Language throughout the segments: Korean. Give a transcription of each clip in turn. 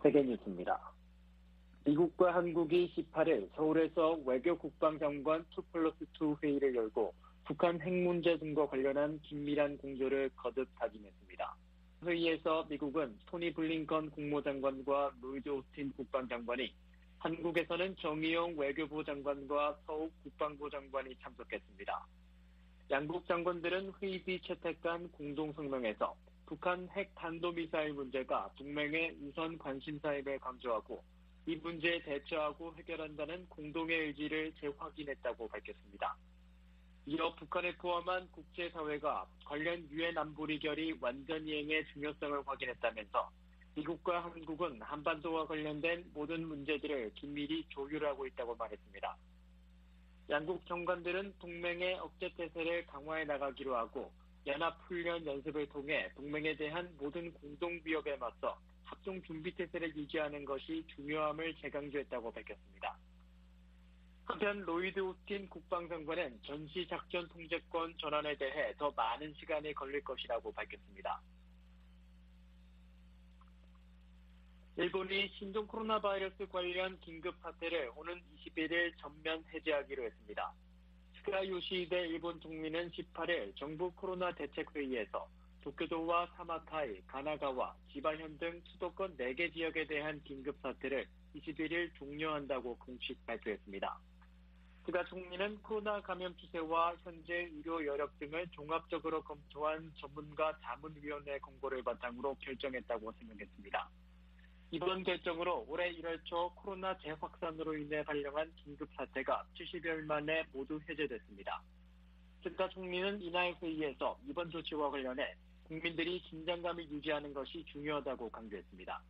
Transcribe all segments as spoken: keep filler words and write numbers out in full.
세계뉴스입니다. 미국과 한국이 십팔일 서울에서 외교국방장관 투 플러스 투 회의를 열고 북한 핵 문제 등과 관련한 긴밀한 공조를 거듭 다짐했습니다. 회의에서 미국은 토니 블링컨 국무장관과 로이드 오스틴 국방장관이, 한국에서는 정의용 외교부 장관과 서욱 국방부 장관이 참석했습니다. 양국 장관들은 회의 뒤 채택한 공동성명에서 북한 핵 탄도미사일 문제가 동맹의 우선 관심사임을 강조하고 이 문제에 대처하고 해결한다는 공동의 의지를 재확인했다고 밝혔습니다. 이어 북한을 포함한 국제사회가 관련 유엔 안보리 결의 완전 이행의 중요성을 확인했다면서 미국과 한국은 한반도와 관련된 모든 문제들을 긴밀히 조율하고 있다고 말했습니다. 양국 장관들은 동맹의 억제태세를 강화해 나가기로 하고 연합훈련 연습을 통해 동맹에 대한 모든 공동 위협에 맞서 합동 준비태세를 유지하는 것이 중요함을 재강조했다고 밝혔습니다. 한편 로이드 오스틴 국방장관은 전시작전 통제권 전환에 대해 더 많은 시간이 걸릴 것이라고 밝혔습니다. 일본이 신종 코로나 바이러스 관련 긴급 사태를 오는 이십일일 전면 해제하기로 했습니다. 스가 요시히데 일본 총리는 십팔일 정부 코로나 대책회의에서 도쿄도와 사마타이, 가나가와, 지바현 등 수도권 네 개 지역에 대한 긴급 사태를 이십일일 종료한다고 공식 발표했습니다. 스가 총리는 코로나 감염 추세와 현재 의료 여력 등을 종합적으로 검토한 전문가 자문위원회 권고를 바탕으로 결정했다고 설명했습니다. 이번 결정으로 올해 일월 초 코로나 재확산으로 인해 발령한 긴급 사태가 칠십여일 만에 모두 해제됐습니다. 스가 총리는 이날 회의에서 이번 조치와 관련해 국민들이 긴장감을 유지하는 것이 중요하다고 강조했습니다.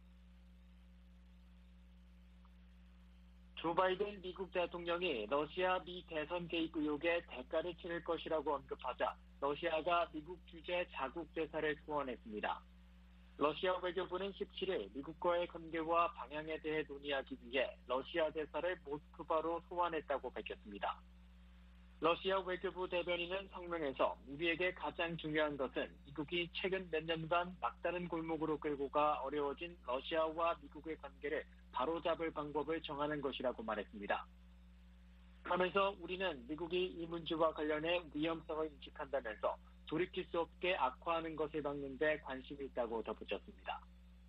조 바이든 미국 대통령이 러시아 미 대선 개입 의혹에 대가를 치를 것이라고 언급하자 러시아가 미국 주재 자국 대사를 소환했습니다. 러시아 외교부는 십칠일 미국과의 관계와 방향에 대해 논의하기 위해 러시아 대사를 모스크바로 소환했다고 밝혔습니다. 러시아 외교부 대변인은 성명에서 우리에게 가장 중요한 것은 미국이 최근 몇 년간 막다른 골목으로 끌고 가 어려워진 러시아와 미국의 관계를 바로잡을 방법을 정하는 것이라고 말했습니다. 그러면서 우리는 미국이 이 문제와 관련해 위험성을 인식한다면서 돌이킬 수 없게 악화하는 것을 막는 데 관심이 있다고 덧붙였습니다.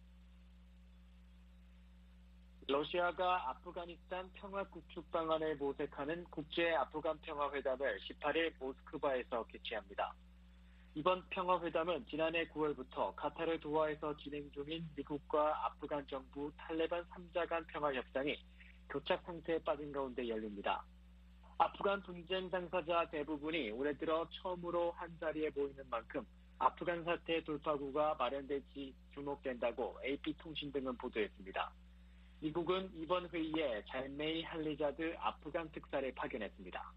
러시아가 아프가니스탄 평화 구축 방안을 모색하는 국제 아프간 평화회담을 십팔일 모스크바에서 개최합니다. 이번 평화회담은 지난해 구월부터 카타르 도하에서 진행 중인 미국과 아프간 정부 탈레반 삼자 간 평화협상이 교착 상태에 빠진 가운데 열립니다. 아프간 분쟁 당사자 대부분이 올해 들어 처음으로 한자리에 모이는 만큼 아프간 사태 돌파구가 마련될지 주목된다고 에이피통신 등은 보도했습니다. 미국은 이번 회의에 잘메이 할리자드 아프간 특사를 파견했습니다.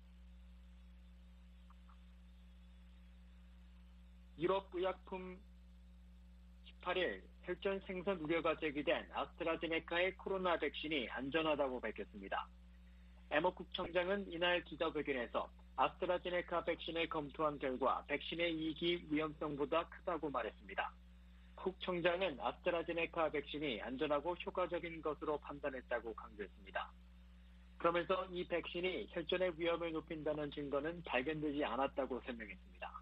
유럽의약품 십팔일 혈전 생선 우려가 제기된 아스트라제네카의 코로나 백신이 안전하다고 밝혔습니다. 에머쿡 청장은 이날 기자회견에서 아스트라제네카 백신을 검토한 결과 백신의 이익이 위험성보다 크다고 말했습니다. 쿡 청장은 아스트라제네카 백신이 안전하고 효과적인 것으로 판단했다고 강조했습니다. 그러면서 이 백신이 혈전의 위험을 높인다는 증거는 발견되지 않았다고 설명했습니다.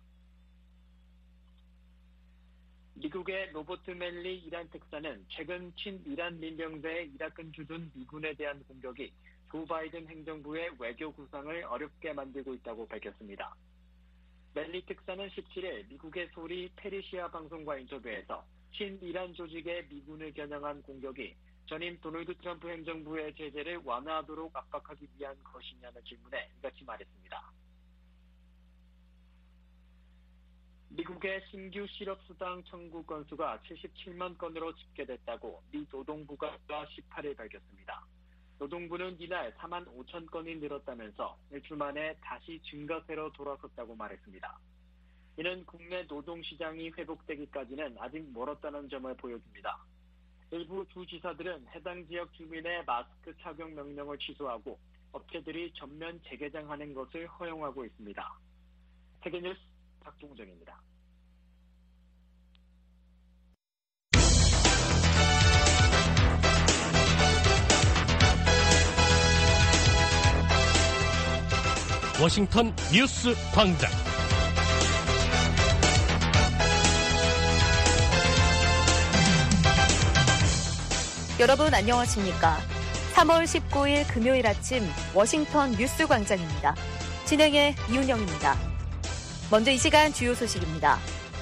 미국의 로버트 멜리 이란 특사는 최근 친이란 민병대에 이라크를 주둔 미군에 대한 공격이 조 바이든 행정부의 외교 구상을 어렵게 만들고 있다고 밝혔습니다. 멜리 특사는 십칠일 미국의 소리 페르시아 방송과 인터뷰에서 친이란 조직의 미군을 겨냥한 공격이 전임 도널드 트럼프 행정부의 제재를 완화하도록 압박하기 위한 것이냐는 질문에 이같이 말했습니다. 미국의 신규 실업수당 청구 건수가 칠십칠만 건으로 집계됐다고 미 노동부가 십팔일 밝혔습니다. 노동부는 이날 사만 오천 건이 늘었다면서 일주 만에 다시 증가세로 돌아섰다고 말했습니다. 이는 국내 노동시장이 회복되기까지는 아직 멀었다는 점을 보여줍니다. 일부 주지사들은 해당 지역 주민의 마스크 착용 명령을 취소하고 업체들이 전면 재개장하는 것을 허용하고 있습니다. 세계뉴스 박동정입니다. 워싱턴 뉴스 광장. 여러분 안녕하십니까? 삼월 십구일 금요일 아침 워싱턴 뉴스 광장입니다. 진행의 이윤영입니다. 먼저 이 시간 주요 소식입니다.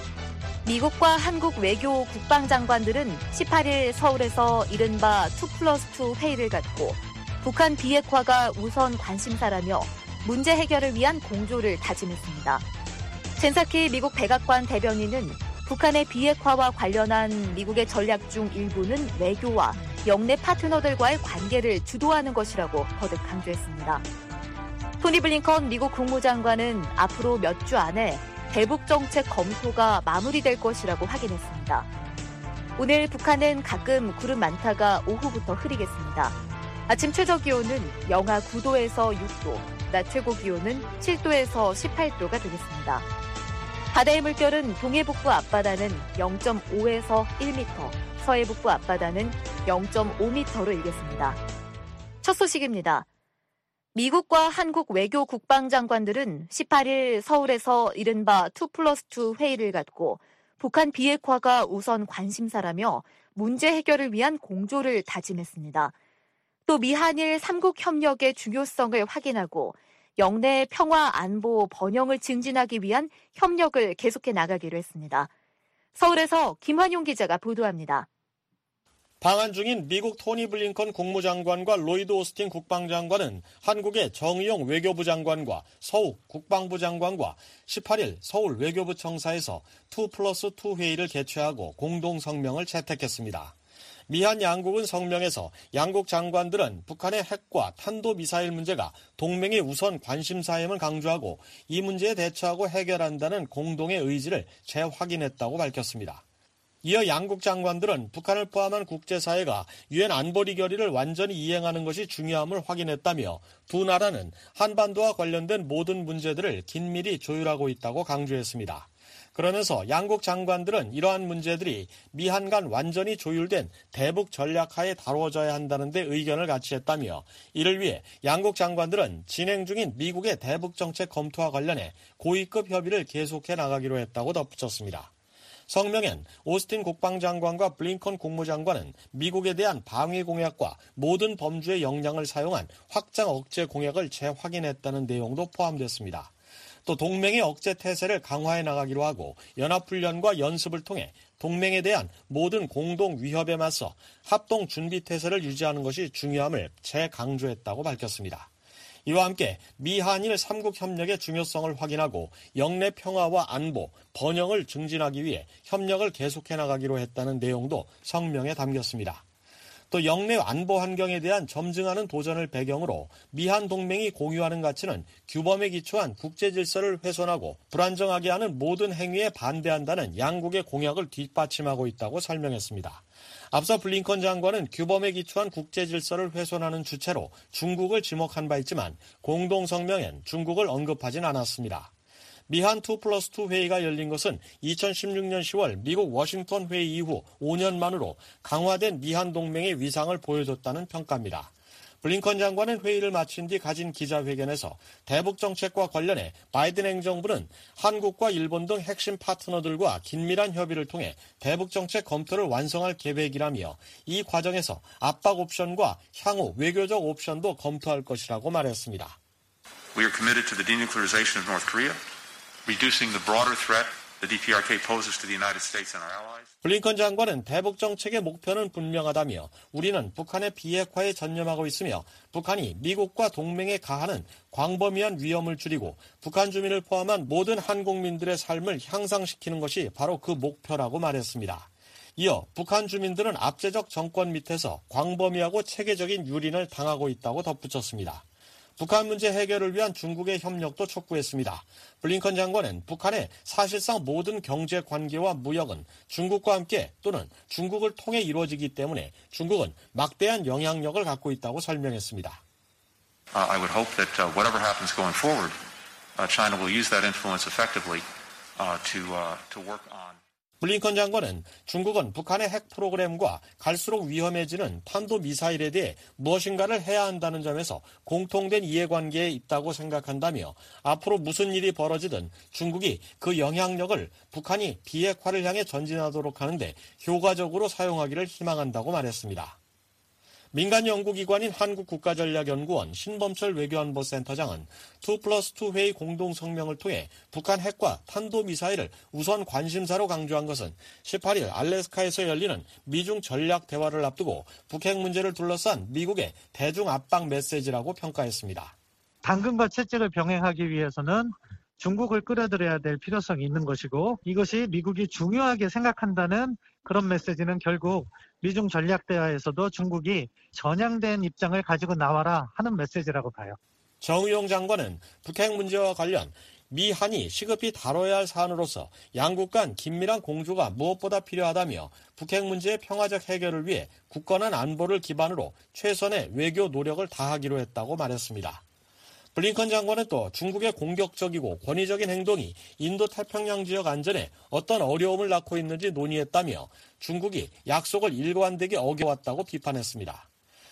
미국과 한국 외교 국방장관들은 십팔일 서울에서 이른바 투 플러스 투 회의를 갖고 북한 비핵화가 우선 관심사라며 문제 해결을 위한 공조를 다짐했습니다. 젠사키 미국 백악관 대변인은 북한의 비핵화와 관련한 미국의 전략 중 일부는 외교와 영내 파트너들과의 관계를 주도하는 것이라고 거듭 강조했습니다. 토니 블링컨 미국 국무장관은 앞으로 몇 주 안에 대북 정책 검토가 마무리될 것이라고 확인했습니다. 오늘 북한은 가끔 구름 많다가 오후부터 흐리겠습니다. 아침 최저 기온은 영하 구도에서 육도, 낮 최고 기온은 칠도에서 십팔도가 되겠습니다. 바다의 물결은 동해북부 앞바다는 영점오에서 일 미터, 서해북부 앞바다는 영점오 미터로 일겠습니다. 첫 소식입니다. 미국과 한국 외교 국방장관들은 십팔일 서울에서 이른바 투 플러스 투 회의를 갖고 북한 비핵화가 우선 관심사라며 문제 해결을 위한 공조를 다짐했습니다. 또 미한일 삼국 협력의 중요성을 확인하고 영내 평화 안보 번영을 증진하기 위한 협력을 계속해 나가기로 했습니다. 서울에서 김환용 기자가 보도합니다. 방한 중인 미국 토니 블링컨 국무장관과 로이드 오스틴 국방장관은 한국의 정의용 외교부 장관과 서욱 국방부 장관과 십팔일 서울 외교부 청사에서 투 플러스 투 회의를 개최하고 공동 성명을 채택했습니다. 미한 양국은 성명에서 양국 장관들은 북한의 핵과 탄도미사일 문제가 동맹의 우선 관심사임을 강조하고 이 문제에 대처하고 해결한다는 공동의 의지를 재확인했다고 밝혔습니다. 이어 양국 장관들은 북한을 포함한 국제사회가 유엔 안보리 결의를 완전히 이행하는 것이 중요함을 확인했다며 두 나라는 한반도와 관련된 모든 문제들을 긴밀히 조율하고 있다고 강조했습니다. 그러면서 양국 장관들은 이러한 문제들이 미한 간 완전히 조율된 대북 전략하에 다뤄져야 한다는 데 의견을 같이 했다며 이를 위해 양국 장관들은 진행 중인 미국의 대북 정책 검토와 관련해 고위급 협의를 계속해 나가기로 했다고 덧붙였습니다. 성명엔 오스틴 국방장관과 블링컨 국무장관은 미국에 대한 방위 공약과 모든 범주의 역량을 사용한 확장 억제 공약을 재확인했다는 내용도 포함됐습니다. 또 동맹의 억제 태세를 강화해 나가기로 하고 연합훈련과 연습을 통해 동맹에 대한 모든 공동 위협에 맞서 합동 준비 태세를 유지하는 것이 중요함을 재강조했다고 밝혔습니다. 이와 함께 미한일 삼국 협력의 중요성을 확인하고 영내 평화와 안보, 번영을 증진하기 위해 협력을 계속해 나가기로 했다는 내용도 성명에 담겼습니다. 또 영내 안보 환경에 대한 점증하는 도전을 배경으로 미한 동맹이 공유하는 가치는 규범에 기초한 국제 질서를 훼손하고 불안정하게 하는 모든 행위에 반대한다는 양국의 공약을 뒷받침하고 있다고 설명했습니다. 앞서 블링컨 장관은 규범에 기초한 국제 질서를 훼손하는 주체로 중국을 지목한 바 있지만 공동 성명엔 중국을 언급하진 않았습니다. 미한 투 플러스 투 회의가 열린 것은 이천십육년 시월 미국 워싱턴 회의 이후 오 년 만으로 강화된 미한 동맹의 위상을 보여줬다는 평가입니다. 블링컨 장관은 회의를 마친 뒤 가진 기자회견에서 대북 정책과 관련해 바이든 행정부는 한국과 일본 등 핵심 파트너들과 긴밀한 협의를 통해 대북 정책 검토를 완성할 계획이라며 이 과정에서 압박 옵션과 향후 외교적 옵션도 검토할 것이라고 말했습니다. We are committed to the denuclearization of North Korea, reducing the broader threat the 디피아르케이 poses to the United States and our allies. 블링컨 장관은 대북 정책의 목표는 분명하다며 우리는 북한의 비핵화에 전념하고 있으며 북한이 미국과 동맹에 가하는 광범위한 위험을 줄이고 북한 주민을 포함한 모든 한국민들의 삶을 향상시키는 것이 바로 그 목표라고 말했습니다. 이어 북한 주민들은 압제적 정권 밑에서 광범위하고 체계적인 유린을 당하고 있다고 덧붙였습니다. 북한 문제 해결을 위한 중국의 협력도 촉구했습니다. 블링컨 장관은 북한의 사실상 모든 경제 관계와 무역은 중국과 함께 또는 중국을 통해 이루어지기 때문에 중국은 막대한 영향력을 갖고 있다고 설명했습니다. Uh, I would hope that uh, whatever happens going forward, uh, China will use that influence effectively uh, to uh, to work on. 블링컨 장관은 중국은 북한의 핵 프로그램과 갈수록 위험해지는 탄도미사일에 대해 무엇인가를 해야 한다는 점에서 공통된 이해관계에 있다고 생각한다며 앞으로 무슨 일이 벌어지든 중국이 그 영향력을 북한이 비핵화를 향해 전진하도록 하는데 효과적으로 사용하기를 희망한다고 말했습니다. 민간 연구기관인 한국국가전략연구원 신범철 외교안보센터장은 투 플러스 투 회의 공동성명을 통해 북한 핵과 탄도미사일을 우선 관심사로 강조한 것은 십팔 일 알래스카에서 열리는 미중 전략 대화를 앞두고 북핵 문제를 둘러싼 미국의 대중 압박 메시지라고 평가했습니다. 당근과 채찍을 병행하기 위해서는 중국을 끌어들여야 될 필요성이 있는 것이고, 이것이 미국이 중요하게 생각한다는 그런 메시지는 결국 미중 전략 대화에서도 중국이 전향된 입장을 가지고 나와라 하는 메시지라고 봐요. 정의용 장관은 북핵 문제와 관련 미한이 시급히 다뤄야 할 사안으로서 양국 간 긴밀한 공조가 무엇보다 필요하다며 북핵 문제의 평화적 해결을 위해 굳건한 안보를 기반으로 최선의 외교 노력을 다하기로 했다고 말했습니다. 블링컨 장관은 또 중국의 공격적이고 권위적인 행동이 인도태평양 지역 안전에 어떤 어려움을 낳고 있는지 논의했다며 중국이 약속을 일관되게 어겨왔다고 비판했습니다.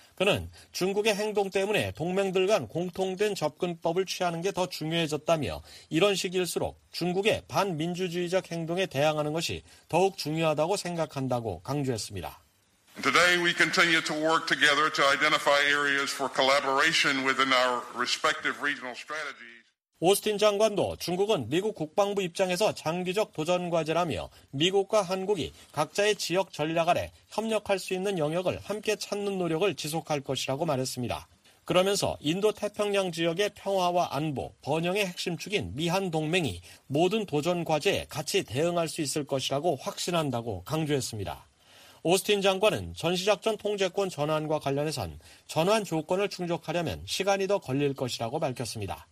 그는 중국의 행동 때문에 동맹들 간 공통된 접근법을 취하는 게 더 중요해졌다며 이런 시기일수록 중국의 반민주주의적 행동에 대항하는 것이 더욱 중요하다고 생각한다고 강조했습니다. Today we continue to work together to identify areas for collaboration within our respective regional strategies. 오스틴 장관도 중국은 미국 국방부 입장에서 장기적 도전 과제라며 미국과 한국이 각자의 지역 전략 아래 협력할 수 있는 영역을 함께 찾는 노력을 지속할 것이라고 말했습니다. 그러면서 인도태평양 지역의 평화와 안보, 번영의 핵심 축인 미한 동맹이 모든 도전 과제에 같이 대응할 수 있을 것이라고 확신한다고 강조했습니다. 오스틴 장관은 전시작전 통제권 전환과 관련해선 전환 조건을 충족하려면 시간이 더 걸릴 것이라고 밝혔습니다.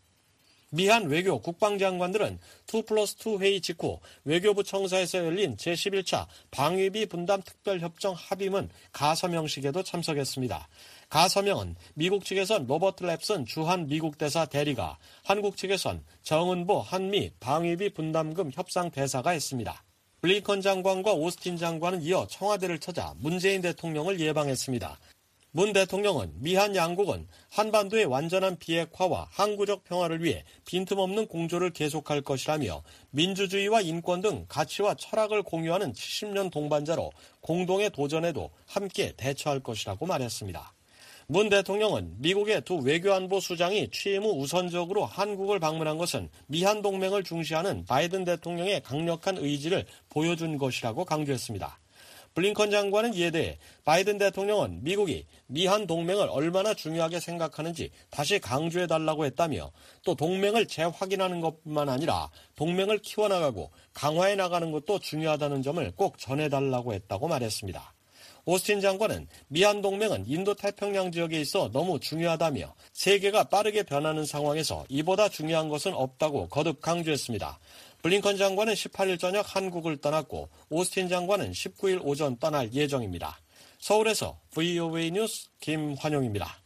미한 외교 국방장관들은 투 플러스 투 회의 직후 외교부 청사에서 열린 제십일 차 방위비 분담 특별협정 합의문 가서명식에도 참석했습니다. 가서명은 미국 측에선 로버트 랩슨 주한 미국 대사 대리가, 한국 측에선 정은보 한미 방위비 분담금 협상 대사가 했습니다. 블링컨 장관과 오스틴 장관은 이어 청와대를 찾아 문재인 대통령을 예방했습니다. 문 대통령은 미한 양국은 한반도의 완전한 비핵화와 항구적 평화를 위해 빈틈없는 공조를 계속할 것이라며 민주주의와 인권 등 가치와 철학을 공유하는 칠십 년 동반자로 공동의 도전에도 함께 대처할 것이라고 말했습니다. 문 대통령은 미국의 두 외교안보 수장이 취임 후 우선적으로 한국을 방문한 것은 미한 동맹을 중시하는 바이든 대통령의 강력한 의지를 보여준 것이라고 강조했습니다. 블링컨 장관은 이에 대해 바이든 대통령은 미국이 미한 동맹을 얼마나 중요하게 생각하는지 다시 강조해달라고 했다며 또 동맹을 재확인하는 것뿐만 아니라 동맹을 키워나가고 강화해 나가는 것도 중요하다는 점을 꼭 전해달라고 했다고 말했습니다. 오스틴 장관은 미한 동맹은 인도태평양 지역에 있어 너무 중요하다며 세계가 빠르게 변하는 상황에서 이보다 중요한 것은 없다고 거듭 강조했습니다. 블링컨 장관은 십팔 일 저녁 한국을 떠났고 오스틴 장관은 십구 일 오전 떠날 예정입니다. 서울에서 브이오에이 뉴스 김환용입니다.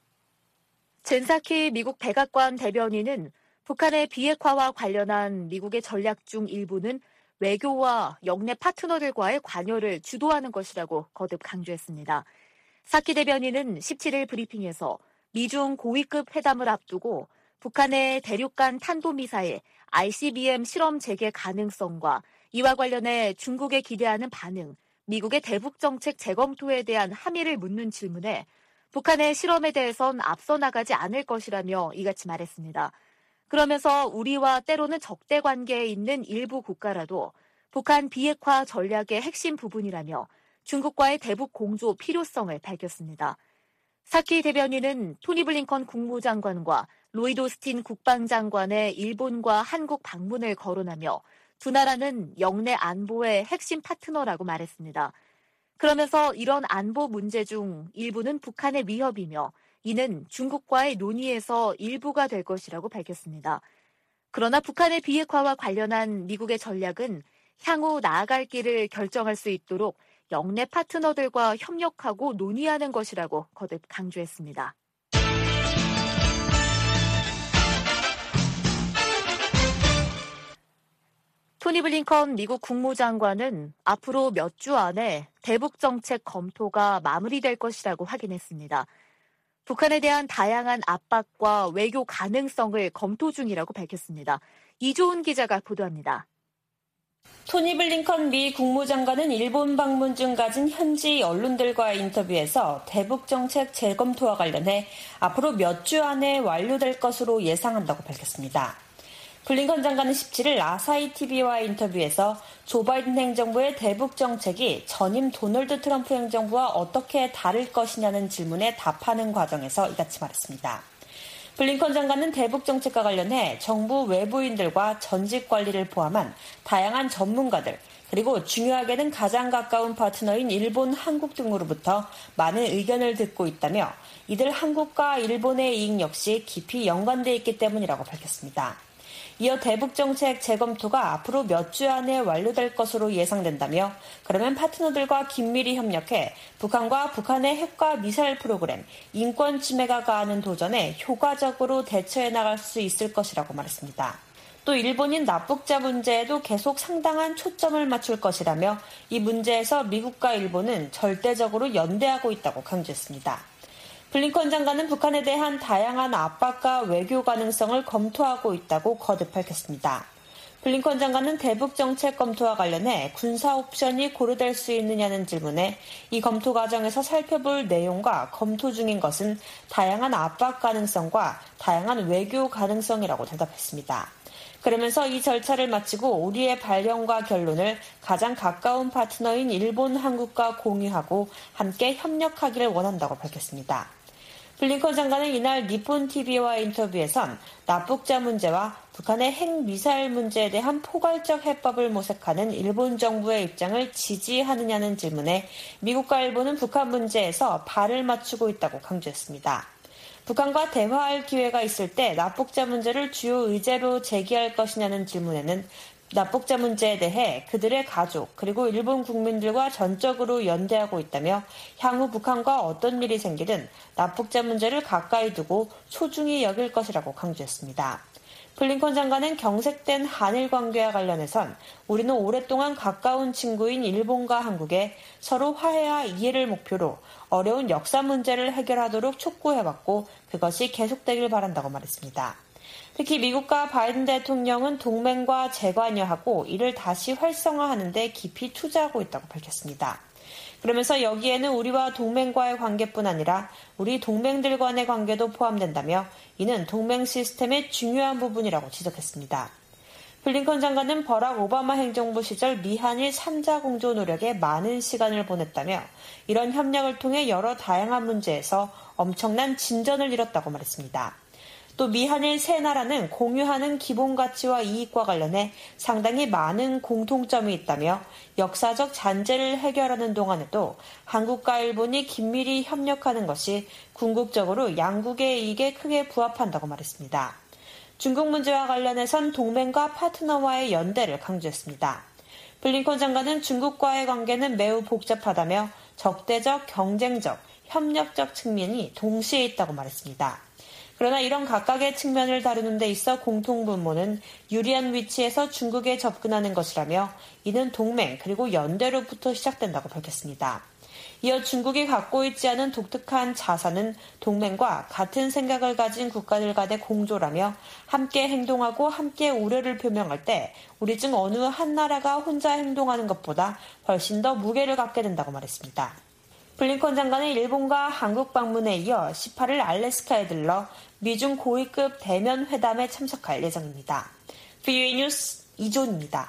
젠사키 미국 백악관 대변인은 북한의 비핵화와 관련한 미국의 전략 중 일부는 외교와 영내 파트너들과의 관여를 주도하는 것이라고 거듭 강조했습니다. 사키 대변인은 십칠 일 브리핑에서 미중 고위급 회담을 앞두고 북한의 대륙간 탄도미사일 아이씨비엠 실험 재개 가능성과 이와 관련해 중국에 기대하는 반응, 미국의 대북정책 재검토에 대한 함의를 묻는 질문에 북한의 실험에 대해선 앞서 나가지 않을 것이라며 이같이 말했습니다. 그러면서 우리와 때로는 적대 관계에 있는 일부 국가라도 북한 비핵화 전략의 핵심 부분이라며 중국과의 대북 공조 필요성을 밝혔습니다. 사키 대변인은 토니 블링컨 국무장관과 로이드 오스틴 국방장관의 일본과 한국 방문을 거론하며 두 나라는 영내 안보의 핵심 파트너라고 말했습니다. 그러면서 이런 안보 문제 중 일부는 북한의 위협이며 이는 중국과의 논의에서 일부가 될 것이라고 밝혔습니다. 그러나 북한의 비핵화와 관련한 미국의 전략은 향후 나아갈 길을 결정할 수 있도록 영내 파트너들과 협력하고 논의하는 것이라고 거듭 강조했습니다. 토니 블링컨 미국 국무장관은 앞으로 몇 주 안에 대북 정책 검토가 마무리될 것이라고 확인했습니다. 북한에 대한 다양한 압박과 외교 가능성을 검토 중이라고 밝혔습니다. 이조은 기자가 보도합니다. 토니 블링컨 미 국무장관은 일본 방문 중 가진 현지 언론들과의 인터뷰에서 대북 정책 재검토와 관련해 앞으로 몇 주 안에 완료될 것으로 예상한다고 밝혔습니다. 블링컨 장관은 십칠일 아사히 티비와의 인터뷰에서 조 바이든 행정부의 대북 정책이 전임 도널드 트럼프 행정부와 어떻게 다를 것이냐는 질문에 답하는 과정에서 이같이 말했습니다. 블링컨 장관은 대북 정책과 관련해 정부 외부인들과 전직 관리를 포함한 다양한 전문가들, 그리고 중요하게는 가장 가까운 파트너인 일본, 한국 등으로부터 많은 의견을 듣고 있다며 이들 한국과 일본의 이익 역시 깊이 연관돼 있기 때문이라고 밝혔습니다. 이어 대북 정책 재검토가 앞으로 몇 주 안에 완료될 것으로 예상된다며 그러면 파트너들과 긴밀히 협력해 북한과 북한의 핵과 미사일 프로그램, 인권 침해가 가하는 도전에 효과적으로 대처해 나갈 수 있을 것이라고 말했습니다. 또 일본인 납북자 문제에도 계속 상당한 초점을 맞출 것이라며 이 문제에서 미국과 일본은 절대적으로 연대하고 있다고 강조했습니다. 블링컨 장관은 북한에 대한 다양한 압박과 외교 가능성을 검토하고 있다고 거듭 밝혔습니다. 블링컨 장관은 대북 정책 검토와 관련해 군사 옵션이 고려될 수 있느냐는 질문에 이 검토 과정에서 살펴볼 내용과 검토 중인 것은 다양한 압박 가능성과 다양한 외교 가능성이라고 대답했습니다. 그러면서 이 절차를 마치고 우리의 발령과 결론을 가장 가까운 파트너인 일본, 한국과 공유하고 함께 협력하기를 원한다고 밝혔습니다. 블링컨 장관은 이날 니폰 티비와의 인터뷰에선 납북자 문제와 북한의 핵미사일 문제에 대한 포괄적 해법을 모색하는 일본 정부의 입장을 지지하느냐는 질문에 미국과 일본은 북한 문제에서 발을 맞추고 있다고 강조했습니다. 북한과 대화할 기회가 있을 때 납북자 문제를 주요 의제로 제기할 것이냐는 질문에는 납북자 문제에 대해 그들의 가족 그리고 일본 국민들과 전적으로 연대하고 있다며 향후 북한과 어떤 일이 생기든 납북자 문제를 가까이 두고 소중히 여길 것이라고 강조했습니다. 블링컨 장관은 경색된 한일 관계와 관련해선 우리는 오랫동안 가까운 친구인 일본과 한국에 서로 화해와 이해를 목표로 어려운 역사 문제를 해결하도록 촉구해왔고 그것이 계속되길 바란다고 말했습니다. 특히 미국과 바이든 대통령은 동맹과 재관여하고 이를 다시 활성화하는 데 깊이 투자하고 있다고 밝혔습니다. 그러면서 여기에는 우리와 동맹과의 관계뿐 아니라 우리 동맹들 간의 관계도 포함된다며 이는 동맹 시스템의 중요한 부분이라고 지적했습니다. 블링컨 장관은 버락 오바마 행정부 시절 미한일 삼자 공조 노력에 많은 시간을 보냈다며 이런 협력을 통해 여러 다양한 문제에서 엄청난 진전을 이뤘다고 말했습니다. 또 미한일 세 나라는 공유하는 기본 가치와 이익과 관련해 상당히 많은 공통점이 있다며 역사적 잔재를 해결하는 동안에도 한국과 일본이 긴밀히 협력하는 것이 궁극적으로 양국의 이익에 크게 부합한다고 말했습니다. 중국 문제와 관련해선 동맹과 파트너와의 연대를 강조했습니다. 블링컨 장관은 중국과의 관계는 매우 복잡하다며 적대적, 경쟁적, 협력적 측면이 동시에 있다고 말했습니다. 그러나 이런 각각의 측면을 다루는 데 있어 공통분모는 유리한 위치에서 중국에 접근하는 것이라며 이는 동맹 그리고 연대로부터 시작된다고 밝혔습니다. 이어 중국이 갖고 있지 않은 독특한 자산은 동맹과 같은 생각을 가진 국가들 간의 공조라며 함께 행동하고 함께 우려를 표명할 때 우리 중 어느 한 나라가 혼자 행동하는 것보다 훨씬 더 무게를 갖게 된다고 말했습니다. 블링컨 장관은 일본과 한국 방문에 이어 십팔일 알래스카에 들러 미중 고위급 대면 회담에 참석할 예정입니다. 브이오에이 뉴스 이조은입니다.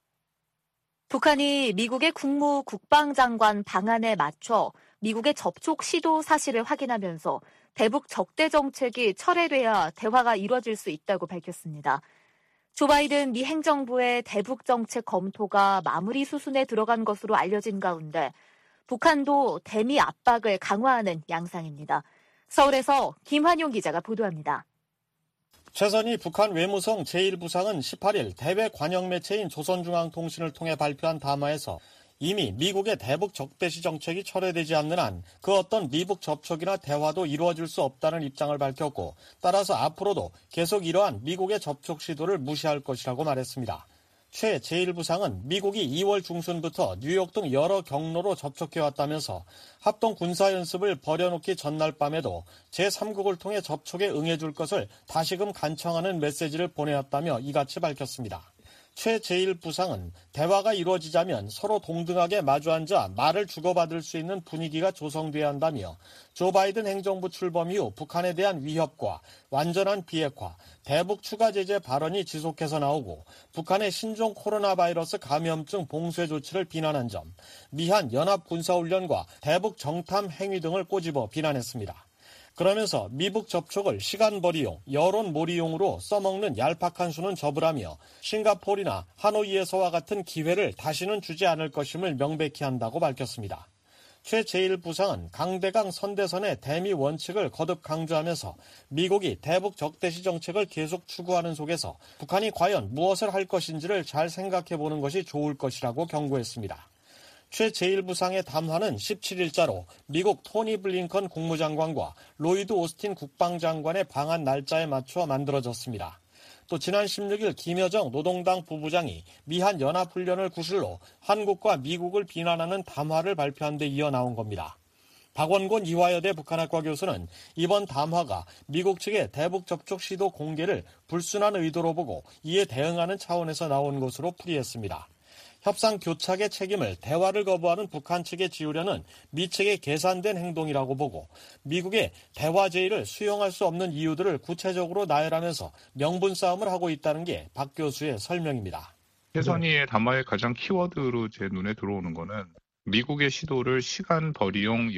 북한이 미국의 국무 국방장관 방안에 맞춰 미국의 접촉 시도 사실을 확인하면서 대북 적대 정책이 철회돼야 대화가 이루어질 수 있다고 밝혔습니다. 조 바이든 미 행정부의 대북 정책 검토가 마무리 수순에 들어간 것으로 알려진 가운데 북한도 대미 압박을 강화하는 양상입니다. 서울에서 김환용 기자가 보도합니다. 최선희 북한 외무성 제일 부상은 십팔일 대외 관영 매체인 조선중앙통신을 통해 발표한 담화에서 이미 미국의 대북 적대시 정책이 철회되지 않는 한 그 어떤 미북 접촉이나 대화도 이루어질 수 없다는 입장을 밝혔고 따라서 앞으로도 계속 이러한 미국의 접촉 시도를 무시할 것이라고 말했습니다. 최 제일 부상은 미국이 이월 중순부터 뉴욕 등 여러 경로로 접촉해왔다면서 합동 군사연습을 벌여놓기 전날 밤에도 제삼국을 통해 접촉에 응해줄 것을 다시금 간청하는 메시지를 보내왔다며 이같이 밝혔습니다. 최 제일 부상은 대화가 이루어지자면 서로 동등하게 마주 앉아 말을 주고받을 수 있는 분위기가 조성돼야 한다며 조 바이든 행정부 출범 이후 북한에 대한 위협과 완전한 비핵화, 대북 추가 제재 발언이 지속해서 나오고 북한의 신종 코로나 바이러스 감염증 봉쇄 조치를 비난한 점, 미한 연합 군사훈련과 대북 정탐 행위 등을 꼬집어 비난했습니다. 그러면서 미북 접촉을 시간벌이용, 여론몰이용으로 써먹는 얄팍한 수는 접으라며 싱가포르나 하노이에서와 같은 기회를 다시는 주지 않을 것임을 명백히 한다고 밝혔습니다. 최 제일 부상은 강대강 선대선의 대미 원칙을 거듭 강조하면서 미국이 대북 적대시 정책을 계속 추구하는 속에서 북한이 과연 무엇을 할 것인지를 잘 생각해보는 것이 좋을 것이라고 경고했습니다. 최 제일 부상의 담화는 십칠일자로 미국 토니 블링컨 국무장관과 로이드 오스틴 국방장관의 방한 날짜에 맞춰 만들어졌습니다. 또 지난 십육일 김여정 노동당 부부장이 미한 연합훈련을 구실로 한국과 미국을 비난하는 담화를 발표한 데 이어 나온 겁니다. 박원곤 이화여대 북한학과 교수는 이번 담화가 미국 측의 대북 접촉 시도 공개를 불순한 의도로 보고 이에 대응하는 차원에서 나온 것으로 풀이했습니다. 협상 교착의 책임을 대화를 거부하는 북한 측에 지우려는 미 측의 계산된 행동이라고 보고 미국의 대화 제의를 수용할 수 없는 이유들을 구체적으로 나열하면서 명분 싸움을 하고 있다는 게 박 교수의 설명입니다. 최선희의 담화의 가장 키워드로 제 눈에 들어오는 거는 미국의 시도를 시간벌이용,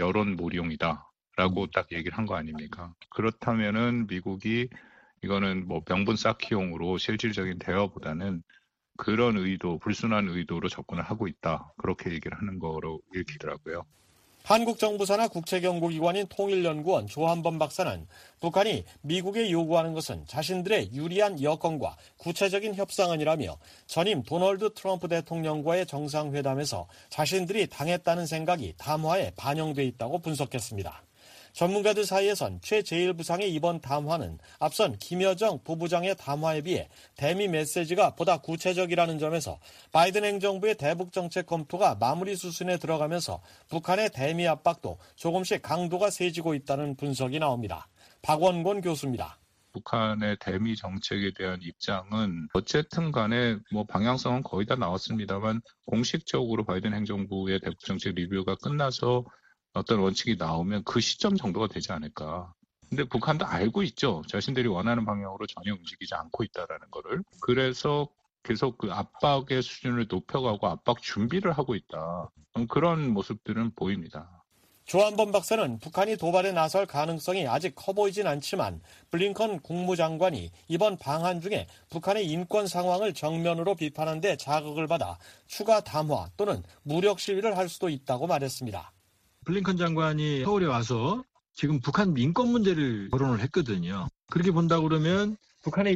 여론몰이용이다라고 딱 얘기를 한 거 아닙니까? 그렇다면은 미국이 이거는 뭐 명분 쌓기용으로 실질적인 대화보다는 그런 의도, 불순한 의도로 접근을 하고 있다. 그렇게 얘기를 하는 거로 읽히더라고요. 한국 정부 산하 국제경고기관인 통일연구원 조한범 박사는 북한이 미국에 요구하는 것은 자신들의 유리한 여건과 구체적인 협상안이라며 전임 도널드 트럼프 대통령과의 정상회담에서 자신들이 당했다는 생각이 담화에 반영돼 있다고 분석했습니다. 전문가들 사이에선 최 제일 부상의 이번 담화는 앞선 김여정 부부장의 담화에 비해 대미 메시지가 보다 구체적이라는 점에서 바이든 행정부의 대북 정책 검토가 마무리 수순에 들어가면서 북한의 대미 압박도 조금씩 강도가 세지고 있다는 분석이 나옵니다. 박원곤 교수입니다. 북한의 대미 정책에 대한 입장은 어쨌든 간에 뭐 방향성은 거의 다 나왔습니다만 공식적으로 바이든 행정부의 대북 정책 리뷰가 끝나서 어떤 원칙이 나오면 그 시점 정도가 되지 않을까. 근데 북한도 알고 있죠. 자신들이 원하는 방향으로 전혀 움직이지 않고 있다는 거를. 그래서 계속 그 압박의 수준을 높여가고 압박 준비를 하고 있다. 그런 모습들은 보입니다. 조한범 박사는 북한이 도발에 나설 가능성이 아직 커 보이진 않지만 블링컨 국무장관이 이번 방한 중에 북한의 인권 상황을 정면으로 비판한 데 자극을 받아 추가 담화 또는 무력 시위를 할 수도 있다고 말했습니다. 블링컨 장관이 서울에 와서 지금 북한 민권 문제를 거론을 했거든요. 그렇게 본다 그러면 북한의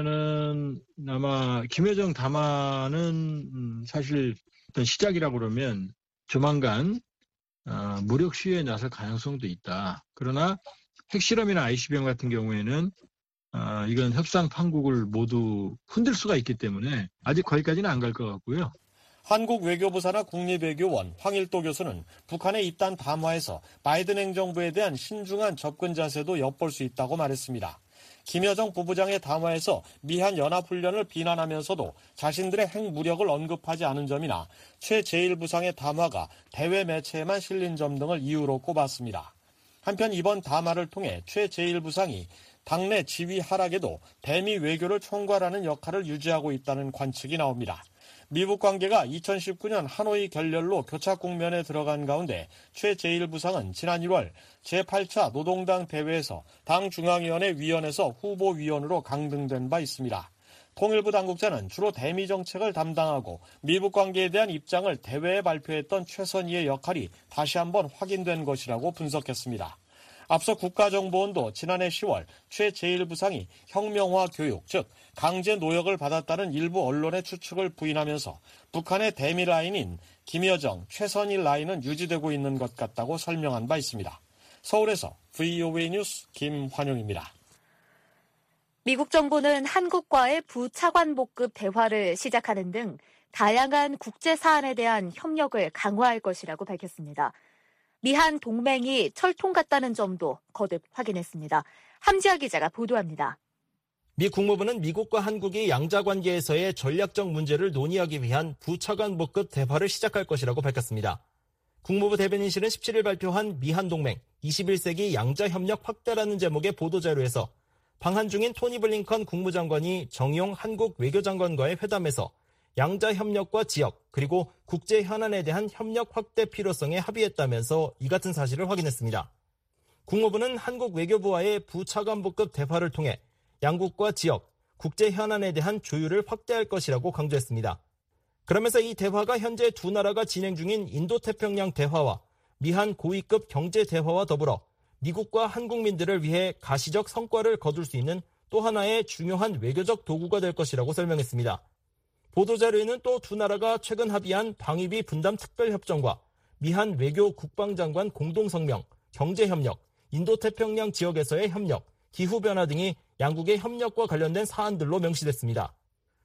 입장에서는 아마 김여정 담화는 사실 어떤 시작이라고 그러면 조만간 어, 무력 시위에 나설 가능성도 있다. 그러나 핵실험이나 아이씨비엠 같은 경우에는 어, 이건 협상 판국을 모두 흔들 수가 있기 때문에 아직 거기까지는 안 갈 것 같고요. 한국 외교부 산하 국립외교원 황일도 교수는 북한의 이딴 담화에서 바이든 행정부에 대한 신중한 접근 자세도 엿볼 수 있다고 말했습니다. 김여정 부부장의 담화에서 미한 연합훈련을 비난하면서도 자신들의 핵무력을 언급하지 않은 점이나 최 제일 부상의 담화가 대외 매체에만 실린 점 등을 이유로 꼽았습니다. 한편 이번 담화를 통해 최 제일 부상이 당내 지위 하락에도 대미 외교를 총괄하는 역할을 유지하고 있다는 관측이 나옵니다. 미북 관계가 이천십구 년 하노이 결렬로 교착 국면에 들어간 가운데 최 제일 부상은 지난 일월 제팔 차 노동당 대회에서 당 중앙위원회 위원에서 후보위원으로 강등된 바 있습니다. 통일부 당국자는 주로 대미 정책을 담당하고 미북 관계에 대한 입장을 대회에 발표했던 최선희의 역할이 다시 한번 확인된 것이라고 분석했습니다. 앞서 국가정보원도 지난해 시월 최 제일 부상이 혁명화 교육, 즉 강제 노역을 받았다는 일부 언론의 추측을 부인하면서 북한의 대미 라인인 김여정, 최선희 라인은 유지되고 있는 것 같다고 설명한 바 있습니다. 서울에서 브이오에이 뉴스 김환용입니다. 미국 정부는 한국과의 부차관복급 대화를 시작하는 등 다양한 국제 사안에 대한 협력을 강화할 것이라고 밝혔습니다. 미한 동맹이 철통 같다는 점도 거듭 확인했습니다. 함지아 기자가 보도합니다. 미 국무부는 미국과 한국이 양자관계에서의 전략적 문제를 논의하기 위한 부차관복급 대화를 시작할 것이라고 밝혔습니다. 국무부 대변인실은 십칠 일 발표한 미한 동맹 이십일 세기 양자협력 확대라는 제목의 보도자료에서 방한 중인 토니 블링컨 국무장관이 정용 한국 외교장관과의 회담에서 양자협력과 지역 그리고 국제 현안에 대한 협력 확대 필요성에 합의했다면서 이 같은 사실을 확인했습니다. 국무부는 한국 외교부와의 부차관복급 대화를 통해 양국과 지역, 국제 현안에 대한 조율을 확대할 것이라고 강조했습니다. 그러면서 이 대화가 현재 두 나라가 진행 중인 인도태평양 대화와 미한 고위급 경제 대화와 더불어 미국과 한국민들을 위해 가시적 성과를 거둘 수 있는 또 하나의 중요한 외교적 도구가 될 것이라고 설명했습니다. 보도자료에는 또 두 나라가 최근 합의한 방위비 분담 특별협정과 미한 외교 국방장관 공동성명, 경제협력, 인도태평양 지역에서의 협력, 기후변화 등이 양국의 협력과 관련된 사안들로 명시됐습니다.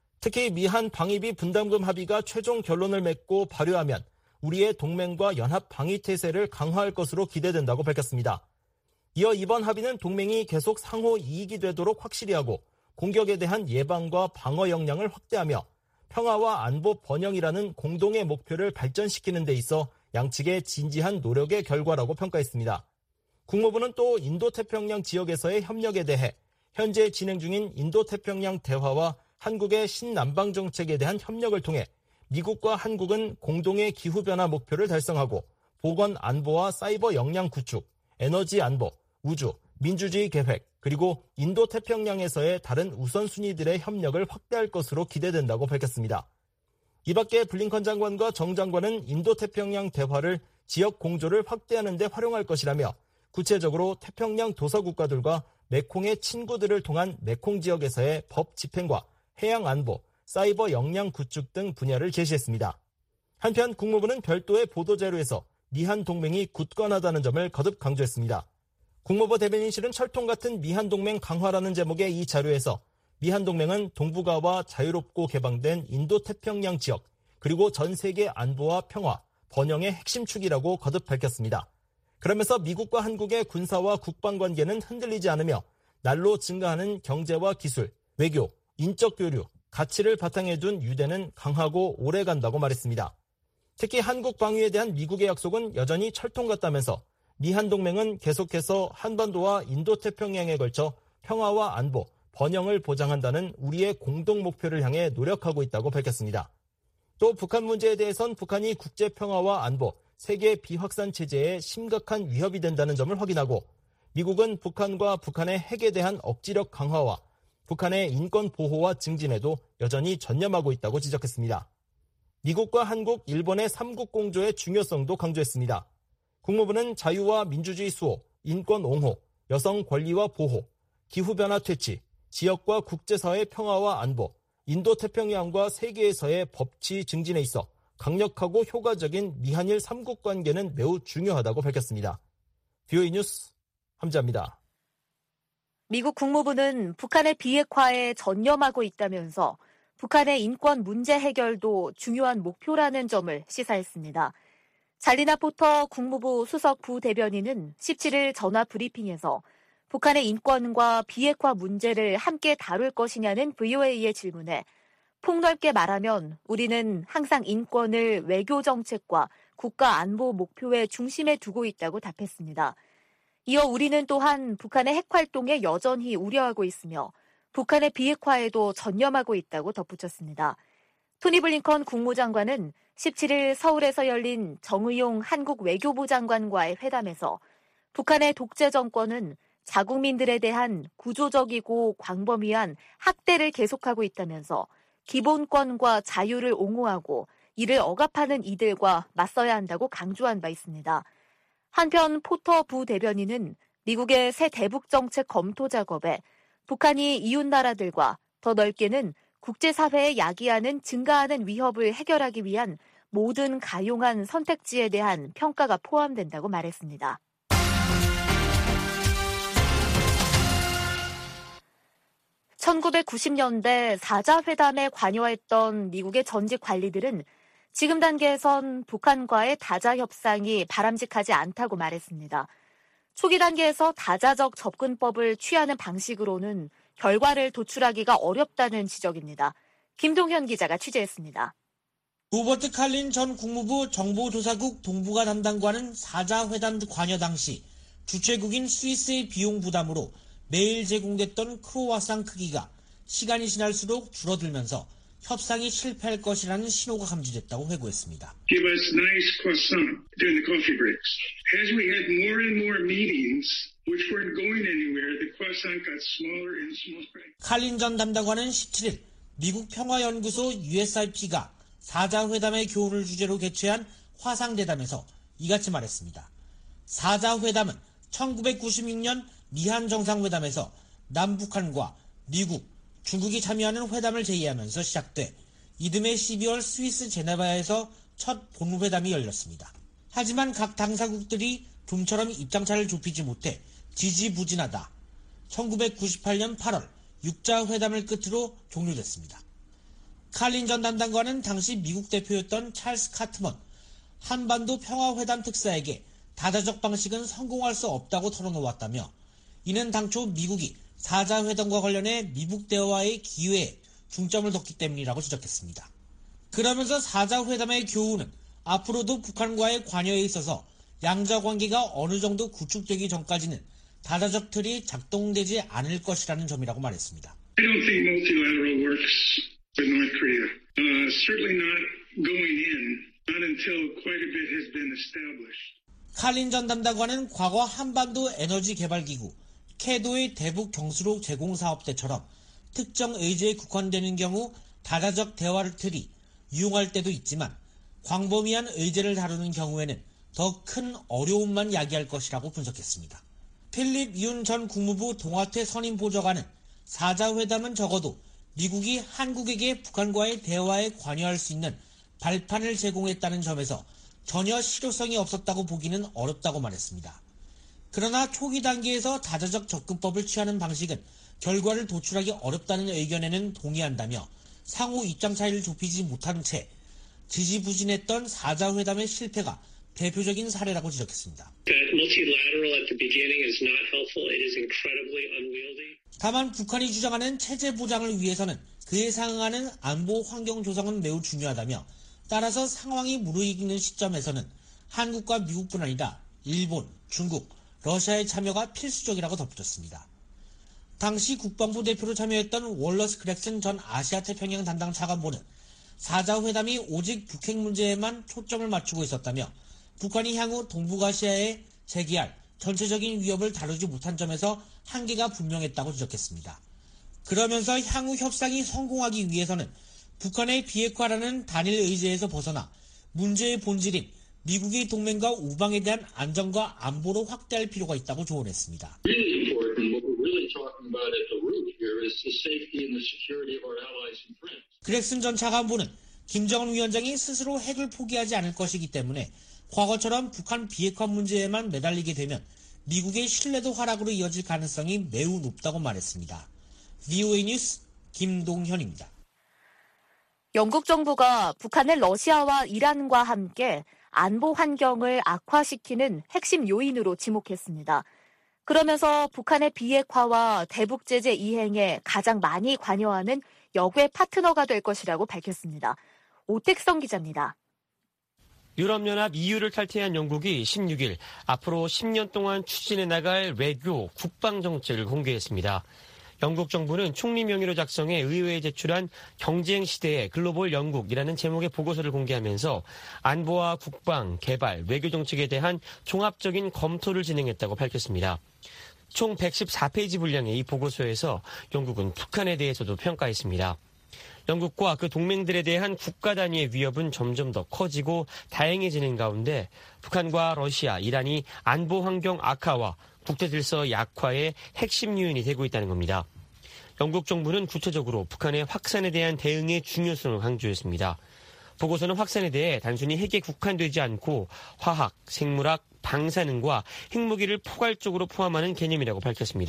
특히 미한 방위비 분담금 합의가 최종 결론을 맺고 발효하면 우리의 동맹과 연합 방위 태세를 강화할 것으로 기대된다고 밝혔습니다. 이어 이번 합의는 동맹이 계속 상호 이익이 되도록 확실히 하고 공격에 대한 예방과 방어 역량을 확대하며 평화와 안보 번영이라는 공동의 목표를 발전시키는 데 있어 양측의 진지한 노력의 결과라고 평가했습니다. 국무부는 또 인도태평양 지역에서의 협력에 대해 현재 진행 중인 인도태평양 대화와 한국의 신남방 정책에 대한 협력을 통해 미국과 한국은 공동의 기후변화 목표를 달성하고 보건 안보와 사이버 역량 구축, 에너지 안보, 우주, 민주주의 계획, 그리고 인도태평양에서의 다른 우선순위들의 협력을 확대할 것으로 기대된다고 밝혔습니다. 이 밖에 블링컨 장관과 정 장관은 인도태평양 대화를 지역 공조를 확대하는 데 활용할 것이라며 구체적으로 태평양 도서국가들과 메콩의 친구들을 통한 메콩 지역에서의 법 집행과 해양 안보, 사이버 역량 구축 등 분야를 제시했습니다. 한편 국무부는 별도의 보도자료에서 미한 동맹이 굳건하다는 점을 거듭 강조했습니다. 국무부 대변인실은 철통 같은 미한 동맹 강화라는 제목의 이 자료에서 미한 동맹은 동북아와 자유롭고 개방된 인도태평양 지역 그리고 전 세계 안보와 평화, 번영의 핵심 축이라고 거듭 밝혔습니다. 그러면서 미국과 한국의 군사와 국방 관계는 흔들리지 않으며 날로 증가하는 경제와 기술, 외교, 인적 교류, 가치를 바탕에 둔 유대는 강하고 오래 간다고 말했습니다. 특히 한국 방위에 대한 미국의 약속은 여전히 철통 같다면서 미한 동맹은 계속해서 한반도와 인도태평양에 걸쳐 평화와 안보, 번영을 보장한다는 우리의 공동 목표를 향해 노력하고 있다고 밝혔습니다. 또 북한 문제에 대해선 북한이 국제 평화와 안보, 세계 비확산 체제에 심각한 위협이 된다는 점을 확인하고 미국은 북한과 북한의 핵에 대한 억지력 강화와 북한의 인권 보호와 증진에도 여전히 전념하고 있다고 지적했습니다. 미국과 한국, 일본의 삼국 공조의 중요성도 강조했습니다. 국무부는 자유와 민주주의 수호, 인권 옹호, 여성 권리와 보호, 기후변화 퇴치, 지역과 국제사회 평화와 안보, 인도태평양과 세계에서의 법치 증진에 있어 강력하고 효과적인 미한일 삼국 관계는 매우 중요하다고 밝혔습니다. 비오이 뉴스 함지아입니다. 미국 국무부는 북한의 비핵화에 전념하고 있다면서 북한의 인권 문제 해결도 중요한 목표라는 점을 시사했습니다. 잘리나 포터 국무부 수석 부대변인은 십칠 일 전화 브리핑에서 북한의 인권과 비핵화 문제를 함께 다룰 것이냐는 브이오에이의 질문에 폭넓게 말하면 우리는 항상 인권을 외교 정책과 국가 안보 목표의 중심에 두고 있다고 답했습니다. 이어 우리는 또한 북한의 핵 활동에 여전히 우려하고 있으며 북한의 비핵화에도 전념하고 있다고 덧붙였습니다. 토니 블링컨 국무장관은 십칠 일 서울에서 열린 정의용 한국 외교부 장관과의 회담에서 북한의 독재 정권은 자국민들에 대한 구조적이고 광범위한 학대를 계속하고 있다면서 기본권과 자유를 옹호하고 이를 억압하는 이들과 맞서야 한다고 강조한 바 있습니다. 한편 포터 부대변인은 미국의 새 대북 정책 검토 작업에 북한이 이웃 나라들과 더 넓게는 국제사회에 야기하는 증가하는 위협을 해결하기 위한 모든 가용한 선택지에 대한 평가가 포함된다고 말했습니다. 천구백구십 년대 사자 회담에 관여했던 미국의 전직 관리들은 지금 단계에선 북한과의 다자 협상이 바람직하지 않다고 말했습니다. 초기 단계에서 다자적 접근법을 취하는 방식으로는 결과를 도출하기가 어렵다는 지적입니다. 김동현 기자가 취재했습니다. 로버트 칼린 전 국무부 정보조사국 동북아 담당관은 사자 회담 관여 당시 주최국인 스위스의 비용 부담으로 매일 제공됐던 크로와상 크기가 시간이 지날수록 줄어들면서 협상이 실패할 것이라는 신호가 감지됐다고 회고했습니다. Give us nice croissant during the coffee breaks. As we had more and more meetings which weren't going anywhere, the croissant got smaller and smaller. 칼린 전 담당관은 십칠일 미국 평화연구소 유에스아이피가 사자 회담의 교훈을 주제로 개최한 화상대담에서 이같이 말했습니다. 사자 회담은 천구백구십육 년 미한 정상회담에서 남북한과 미국, 중국이 참여하는 회담을 제의하면서 시작돼 이듬해 십이월 스위스 제네바에서 첫 본회담이 열렸습니다. 하지만 각 당사국들이 좀처럼 입장차를 좁히지 못해 지지부진하다. 천구백구십팔 년 팔월 육자 회담을 끝으로 종료됐습니다. 칼린 전 담당관은 당시 미국 대표였던 찰스 카트먼 한반도 평화회담 특사에게 다자적 방식은 성공할 수 없다고 털어놓았다며 이는 당초 미국이 사자 회담과 관련해 미국 대화의 기회에 중점을 뒀기 때문이라고 지적했습니다. 그러면서 사자 회담의 교훈은 앞으로도 북한과의 관여에 있어서 양자 관계가 어느 정도 구축되기 전까지는 다자적 틀이 작동되지 않을 것이라는 점이라고 말했습니다. I don't think multilateral works with North Korea. Uh, certainly not going in, not until quite a bit has been established. 칼린 전 담당관은 과거 한반도 에너지 개발 기구 캐도의 대북 경수로 제공 사업 때처럼 특정 의제에 국한되는 경우 다자적 대화를 틀이 유용할 때도 있지만 광범위한 의제를 다루는 경우에는 더 큰 어려움만 야기할 것이라고 분석했습니다. 필립 윤 전 국무부 동아태 선임 보좌관은 사자 회담은 적어도 미국이 한국에게 북한과의 대화에 관여할 수 있는 발판을 제공했다는 점에서 전혀 실효성이 없었다고 보기는 어렵다고 말했습니다. 그러나 초기 단계에서 다자적 접근법을 취하는 방식은 결과를 도출하기 어렵다는 의견에는 동의한다며 상호 입장 차이를 좁히지 못한 채 지지부진했던 사자 회담의 실패가 대표적인 사례라고 지적했습니다. 다만 북한이 주장하는 체제 보장을 위해서는 그에 상응하는 안보 환경 조성은 매우 중요하다며 따라서 상황이 무르익는 시점에서는 한국과 미국뿐 아니라 일본, 중국, 러시아의 참여가 필수적이라고 덧붙였습니다. 당시 국방부 대표로 참여했던 월러스 그렉슨 전 아시아태평양 담당 차관보는 사자 회담이 오직 북핵 문제에만 초점을 맞추고 있었다며 북한이 향후 동북아시아에 제기할 전체적인 위협을 다루지 못한 점에서 한계가 분명했다고 지적했습니다. 그러면서 향후 협상이 성공하기 위해서는 북한의 비핵화라는 단일 의제에서 벗어나 문제의 본질인 미국의 동맹과 우방에 대한 안정과 안보로 확대할 필요가 있다고 조언했습니다. 그렉슨 전 차관보는 김정은 위원장이 스스로 핵을 포기하지 않을 것이기 때문에 과거처럼 북한 비핵화 문제에만 매달리게 되면 미국의 신뢰도 하락으로 이어질 가능성이 매우 높다고 말했습니다. 브이오에이 뉴스 김동현입니다. 영국 정부가 북한을 러시아와 이란과 함께 안보 환경을 악화시키는 핵심 요인으로 지목했습니다. 그러면서 북한의 비핵화와 대북 제재 이행에 가장 많이 관여하는 역외 파트너가 될 것이라고 밝혔습니다. 오택성 기자입니다. 유럽연합 이유를 탈퇴한 영국이 십육일 앞으로 십 년 동안 추진해 나갈 외교, 국방 정책을 공개했습니다. 영국 정부는 총리 명의로 작성해 의회에 제출한 경쟁 시대의 글로벌 영국이라는 제목의 보고서를 공개하면서 안보와 국방, 개발, 외교 정책에 대한 종합적인 검토를 진행했다고 밝혔습니다. 총 백십사 페이지 분량의 이 보고서에서 영국은 북한에 대해서도 평가했습니다. 영국과 그 동맹들에 대한 국가 단위의 위협은 점점 더 커지고 다양해지는 가운데 북한과 러시아, 이란이 안보 환경 악화와 국제 질서 약화의 핵심 요인이 되고 있다는 겁니다. 영국 정부는 구체적으로 북한의 확산에 대한 대응의 중요성을 강조했습니다. 보고서는 확산에 대해 단순히 핵에 국한되지 않고 화학, 생물학, 방사능과 핵무기를 포괄적으로 포함하는 개념이라고 밝혔습니다.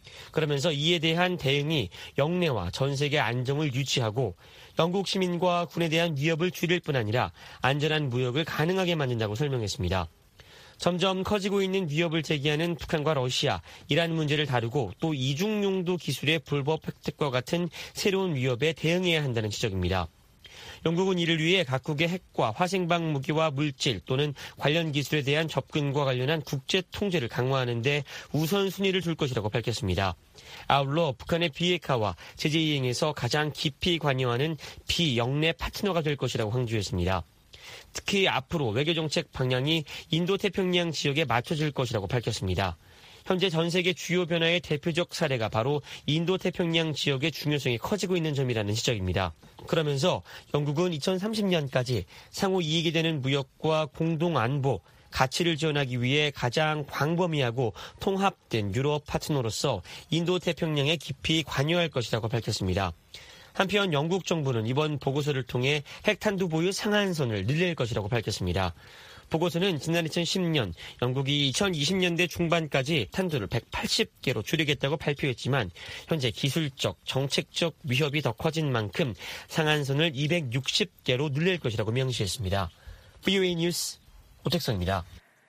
그러면서 이에 대한 대응이 영내와 전 세계 안정을 유지하고 영국 시민과 군에 대한 위협을 줄일 뿐 아니라 안전한 무역을 가능하게 만든다고 설명했습니다. 점점 커지고 있는 위협을 제기하는 북한과 러시아, 이란 문제를 다루고 또 이중용도 기술의 불법 획득과 같은 새로운 위협에 대응해야 한다는 지적입니다. 영국은 이를 위해 각국의 핵과 화생방 무기와 물질 또는 관련 기술에 대한 접근과 관련한 국제 통제를 강화하는 데 우선순위를 둘 것이라고 밝혔습니다. 아울러 북한의 비핵화와 제재 이행에서 가장 깊이 관여하는 비영내 파트너가 될 것이라고 강조했습니다. 특히 앞으로 외교정책 방향이 인도태평양 지역에 맞춰질 것이라고 밝혔습니다. 현재 전 세계 주요 변화의 대표적 사례가 바로 인도태평양 지역의 중요성이 커지고 있는 점이라는 지적입니다. 그러면서 영국은 이천삼십 년까지 상호 이익이 되는 무역과 공동 안보, 가치를 지원하기 위해 가장 광범위하고 통합된 유럽 파트너로서 인도태평양에 깊이 관여할 것이라고 밝혔습니다. 한편 영국 정부는 이번 보고서를 통해 핵탄두 보유 상한선을 늘릴 것이라고 밝혔습니다. 보고서는 지난 이천십 년 영국이 이천이십 년대 중반까지 탄두를 백팔십 개로 줄이겠다고 발표했지만 현재 기술적, 정책적 위협이 더 커진 만큼 상한선을 이백육십 개로 늘릴 것이라고 명시했습니다. 브이오에이 뉴스 오택성입니다.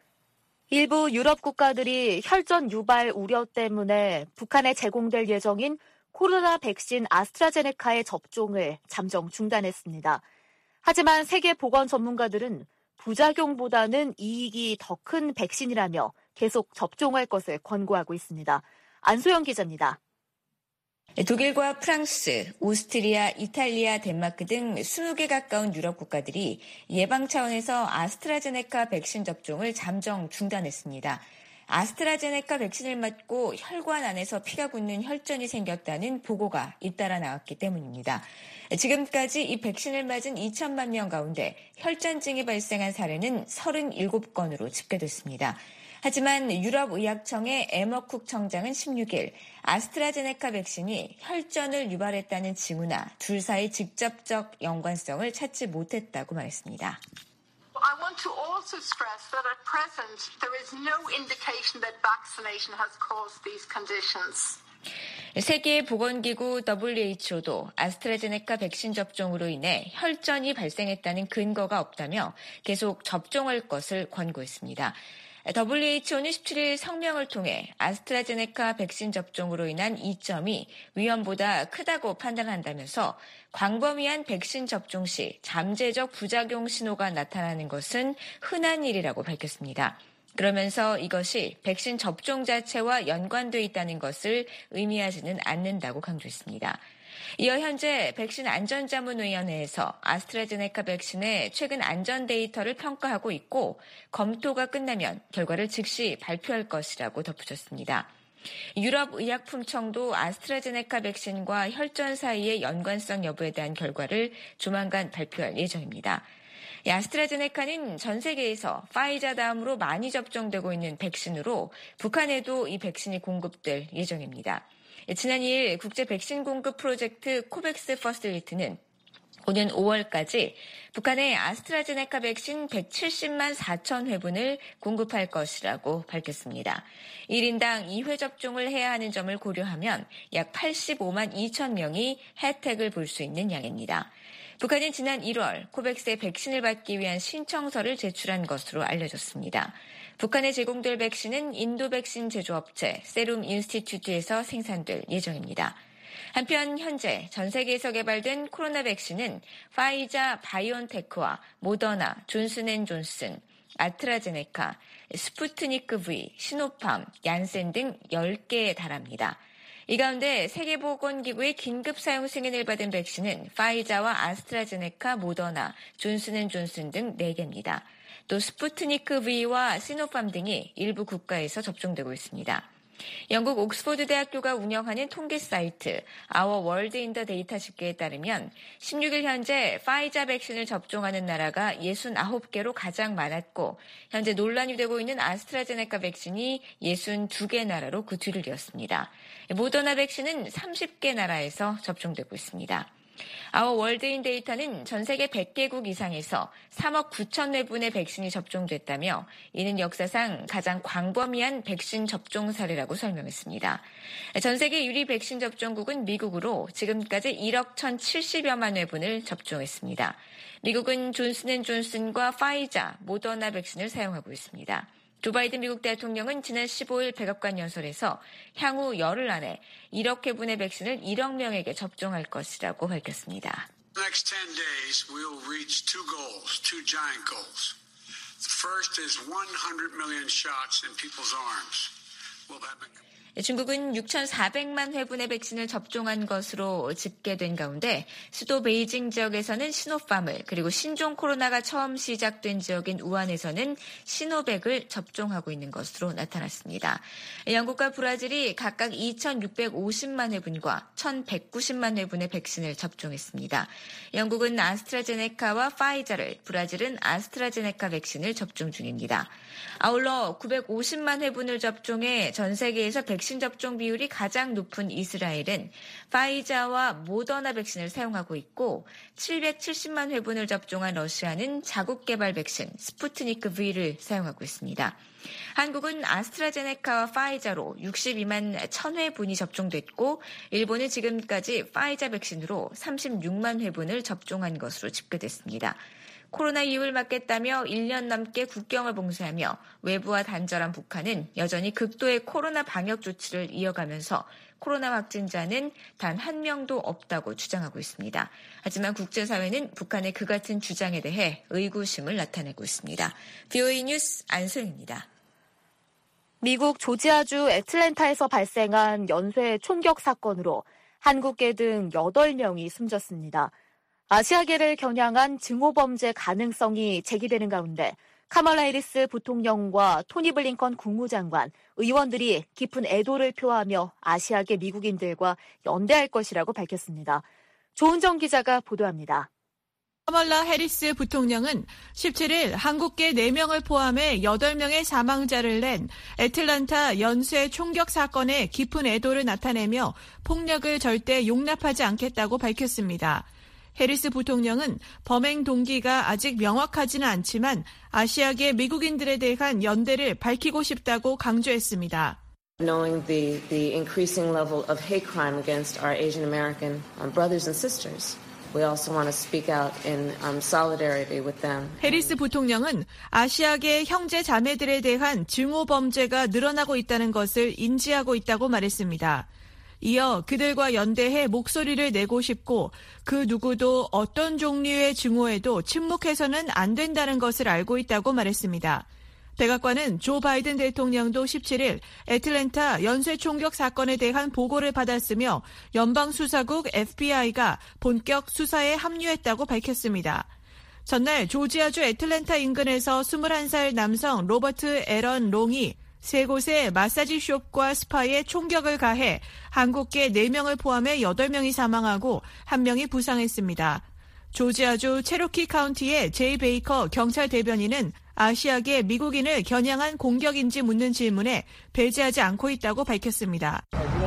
일부 유럽 국가들이 혈전 유발 우려 때문에 북한에 제공될 예정인 코로나 백신 아스트라제네카의 접종을 잠정 중단했습니다. 하지만 세계 보건 전문가들은 부작용보다는 이익이 더 큰 백신이라며 계속 접종할 것을 권고하고 있습니다. 안소영 기자입니다. 독일과 프랑스, 오스트리아, 이탈리아, 덴마크 등 이십 개 가까운 유럽 국가들이 예방 차원에서 아스트라제네카 백신 접종을 잠정 중단했습니다. 아스트라제네카 백신을 맞고 혈관 안에서 피가 굳는 혈전이 생겼다는 보고가 잇따라 나왔기 때문입니다. 지금까지 이 백신을 맞은 이천만 명 가운데 혈전증이 발생한 사례는 삼십칠 건으로 집계됐습니다. 하지만 유럽의학청의 에머쿡 청장은 십육 일 아스트라제네카 백신이 혈전을 유발했다는 징후나 둘 사이 직접적 연관성을 찾지 못했다고 말했습니다. I want to also stress that at present there is no indication that vaccination has caused these conditions. 세계보건기구 더블유에이치오도 아스트라제네카 백신 접종으로 인해 혈전이 발생했다는 근거가 없다며 계속 접종할 것을 권고했습니다. 더블유에이치오는 십칠 일 성명을 통해 아스트라제네카 백신 접종으로 인한 이점이 위험보다 크다고 판단한다면서 광범위한 백신 접종 시 잠재적 부작용 신호가 나타나는 것은 흔한 일이라고 밝혔습니다. 그러면서 이것이 백신 접종 자체와 연관돼 있다는 것을 의미하지는 않는다고 강조했습니다. 이어 현재 백신 안전자문위원회에서 아스트라제네카 백신의 최근 안전 데이터를 평가하고 있고 검토가 끝나면 결과를 즉시 발표할 것이라고 덧붙였습니다. 유럽의약품청도 아스트라제네카 백신과 혈전 사이의 연관성 여부에 대한 결과를 조만간 발표할 예정입니다. 아스트라제네카는 전 세계에서 파이자 다음으로 많이 접종되고 있는 백신으로 북한에도 이 백신이 공급될 예정입니다. 지난 이 일 국제 백신 공급 프로젝트 코백스 퍼실리티는 오는 오월까지 북한에 아스트라제네카 백신 백칠십만 사천 회분을 공급할 것이라고 밝혔습니다. 일 인당 이 회 접종을 해야 하는 점을 고려하면 약 팔십오만 이천 명이 혜택을 볼 수 있는 양입니다. 북한은 지난 일월 코백스의 백신을 받기 위한 신청서를 제출한 것으로 알려졌습니다. 북한에 제공될 백신은 인도 백신 제조업체 세룸 인스티튜트에서 생산될 예정입니다. 한편 현재 전 세계에서 개발된 코로나 백신은 파이자 바이온테크와 모더나, 존슨앤존슨, 아스트라제네카, 스푸트니크 V, 시노팜, 얀센 등 열 개에 달합니다. 이 가운데 세계보건기구의 긴급 사용 승인을 받은 백신은 파이자와 아스트라제네카, 모더나, 존슨앤존슨 등 네 개입니다. 또 스푸트니크 V와 시노팜 등이 일부 국가에서 접종되고 있습니다. 영국 옥스퍼드 대학교가 운영하는 통계 사이트 Our World in the Data 집계에 따르면 십육 일 현재 파이자 백신을 접종하는 나라가 육십구 개로 가장 많았고 현재 논란이 되고 있는 아스트라제네카 백신이 육십이 개 나라로 그 뒤를 이었습니다. 모더나 백신은 삼십 개 나라에서 접종되고 있습니다. 아워 월드인 데이터는 전 세계 백 개국 이상에서 삼억 구천 회분의 백신이 접종됐다며 이는 역사상 가장 광범위한 백신 접종 사례라고 설명했습니다. 전 세계 유리 백신 접종국은 미국으로 지금까지 일억 천칠십여만 회분을 접종했습니다. 미국은 존슨앤존슨과 파이자, 모더나 백신을 사용하고 있습니다. 조 바이든 미국 대통령은 지난 십오일 백악관 연설에서 향후 열흘 안에 일억 회분의 백신을 일억 명에게 접종할 것이라고 밝혔습니다. Next ten days we will reach two goals, two giant goals. The first is one hundred million shots in people's arms. We'll have been 중국은 육천사백만 회분의 백신을 접종한 것으로 집계된 가운데 수도 베이징 지역에서는 시노팜을 그리고 신종 코로나가 처음 시작된 지역인 우한에서는 시노백을 접종하고 있는 것으로 나타났습니다. 영국과 브라질이 각각 이천육백오십만 회분과 천백구십만 회분의 백신을 접종했습니다. 영국은 아스트라제네카와 파이자를, 브라질은 아스트라제네카 백신을 접종 중입니다. 아울러 구백오십만 회분을 접종해 전 세계에서 백신 접종 비율이 가장 높은 이스라엘은 파이자와 모더나 백신을 사용하고 있고 칠백칠십만 회분을 접종한 러시아는 자국 개발 백신 스푸트니크 V를 사용하고 있습니다. 한국은 아스트라제네카와 파이자로 육십이만 천 회분이 접종됐고 일본은 지금까지 파이자 백신으로 삼십육만 회분을 접종한 것으로 집계됐습니다. 코로나 이유를 막겠다며 일 년 넘게 국경을 봉쇄하며 외부와 단절한 북한은 여전히 극도의 코로나 방역 조치를 이어가면서 코로나 확진자는 단 한 명도 없다고 주장하고 있습니다. 하지만 국제사회는 북한의 그 같은 주장에 대해 의구심을 나타내고 있습니다. 브이오에이 뉴스 안소영입니다. 미국 조지아주 애틀랜타에서 발생한 연쇄 총격 사건으로 한국계 등 여덟 명이 숨졌습니다. 아시아계를 겨냥한 증오범죄 가능성이 제기되는 가운데 카말라 해리스 부통령과 토니 블링컨 국무장관, 의원들이 깊은 애도를 표하며 아시아계 미국인들과 연대할 것이라고 밝혔습니다. 조은정 기자가 보도합니다. 카말라 해리스 부통령은 십칠일 한국계 네 명을 포함해 여덟 명의 사망자를 낸 애틀랜타 연쇄 총격 사건에 깊은 애도를 나타내며 폭력을 절대 용납하지 않겠다고 밝혔습니다. 해리스 부통령은 범행 동기가 아직 명확하지는 않지만 아시아계 미국인들에 대한 연대를 밝히고 싶다고 강조했습니다. Knowing the, the increasing level of hate crime against our Asian American brothers and sisters, we also want to speak out in um, solidarity with them. 해리스 부통령은 아시아계 형제 자매들에 대한 증오 범죄가 늘어나고 있다는 것을 인지하고 있다고 말했습니다. 이어 그들과 연대해 목소리를 내고 싶고 그 누구도 어떤 종류의 증오에도 침묵해서는 안 된다는 것을 알고 있다고 말했습니다. 백악관은 조 바이든 대통령도 십칠일 애틀랜타 연쇄 총격 사건에 대한 보고를 받았으며 연방수사국 에프비아이가 본격 수사에 합류했다고 밝혔습니다. 전날 조지아주 애틀랜타 인근에서 스물한 살 남성 로버트 앨런 롱이 세 곳의 마사지 숍과 스파에 총격을 가해 한국계 네 명을 포함해 여덟 명이 사망하고 한 명이 부상했습니다. 조지아주 체로키 카운티의 제이 베이커 경찰 대변인은 아시아계 미국인을 겨냥한 공격인지 묻는 질문에 배제하지 않고 있다고 밝혔습니다.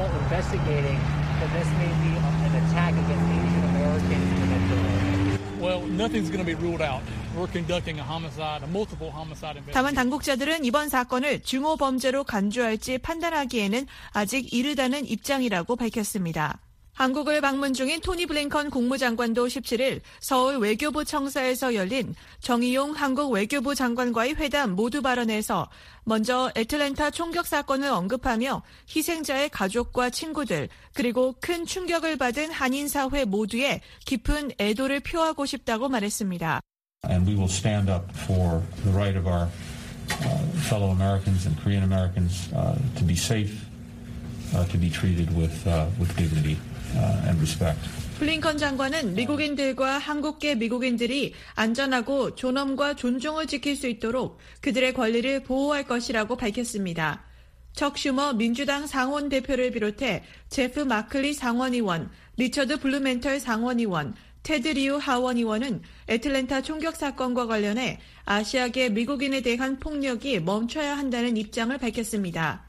Well, nothing's going to be ruled out. We're conducting a homicide, a multiple homicide investigation. 다만 당국자들은 이번 사건을 증오 범죄로 간주할지 판단하기에는 아직 이르다는 입장이라고 밝혔습니다. 한국을 방문 중인 토니 블링컨 국무장관도 십칠일 서울 외교부 청사에서 열린 정의용 한국 외교부 장관과의 회담 모두 발언에서 먼저 애틀랜타 총격 사건을 언급하며 희생자의 가족과 친구들 그리고 큰 충격을 받은 한인 사회 모두에 깊은 애도를 표하고 싶다고 말했습니다. And we will stand up for the right of our uh, fellow Americans and Korean Americans uh, to be safe, uh, to be treated with uh, with dignity. 블링컨 장관은 미국인들과 한국계 미국인들이 안전하고 존엄과 존중을 지킬 수 있도록 그들의 권리를 보호할 것이라고 밝혔습니다. 척 슈머 민주당 상원 대표를 비롯해 제프 마클리 상원의원, 리처드 블루멘털 상원의원, 테드 리우 하원의원은 애틀랜타 총격 사건과 관련해 아시아계 미국인에 대한 폭력이 멈춰야 한다는 입장을 밝혔습니다.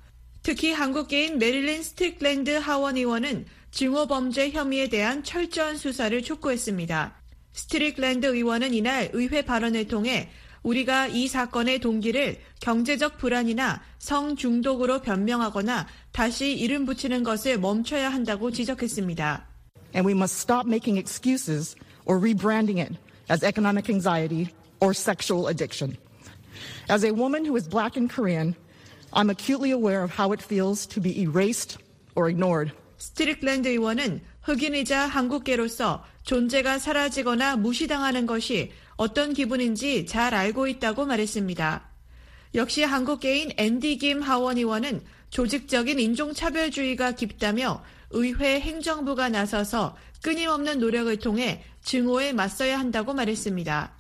특히 한국계인 메릴린 스틱랜드 하원 의원은 증오범죄 혐의에 대한 철저한 수사를 촉구했습니다. 스트릭랜드 의원은 이날 의회 발언을 통해 우리가 이 사건의 동기를 경제적 불안이나 성 중독으로 변명하거나 다시 이름 붙이는 것을 멈춰야 한다고 지적했습니다. And we must stop making excuses or rebranding it as economic anxiety or sexual addiction. As a woman who is black and Korean, I'm acutely aware of how it feels to be erased or ignored. 스트릭랜드 의원은 흑인이자 한국계로서 존재가 사라지거나 무시당하는 것이 어떤 기분인지 잘 알고 있다고 말했습니다. 역시 한국계인 앤디 김 하원 의원은 조직적인 인종차별주의가 깊다며 의회 행정부가 나서서 끊임없는 노력을 통해 증오에 맞서야 한다고 말했습니다.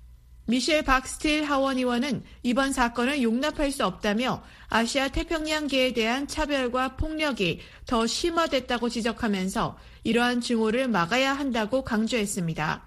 미셸 박스틸 하원 의원은 이번 사건을 용납할 수 없다며 아시아 태평양계에 대한 차별과 폭력이 더 심화됐다고 지적하면서 이러한 증오를 막아야 한다고 강조했습니다.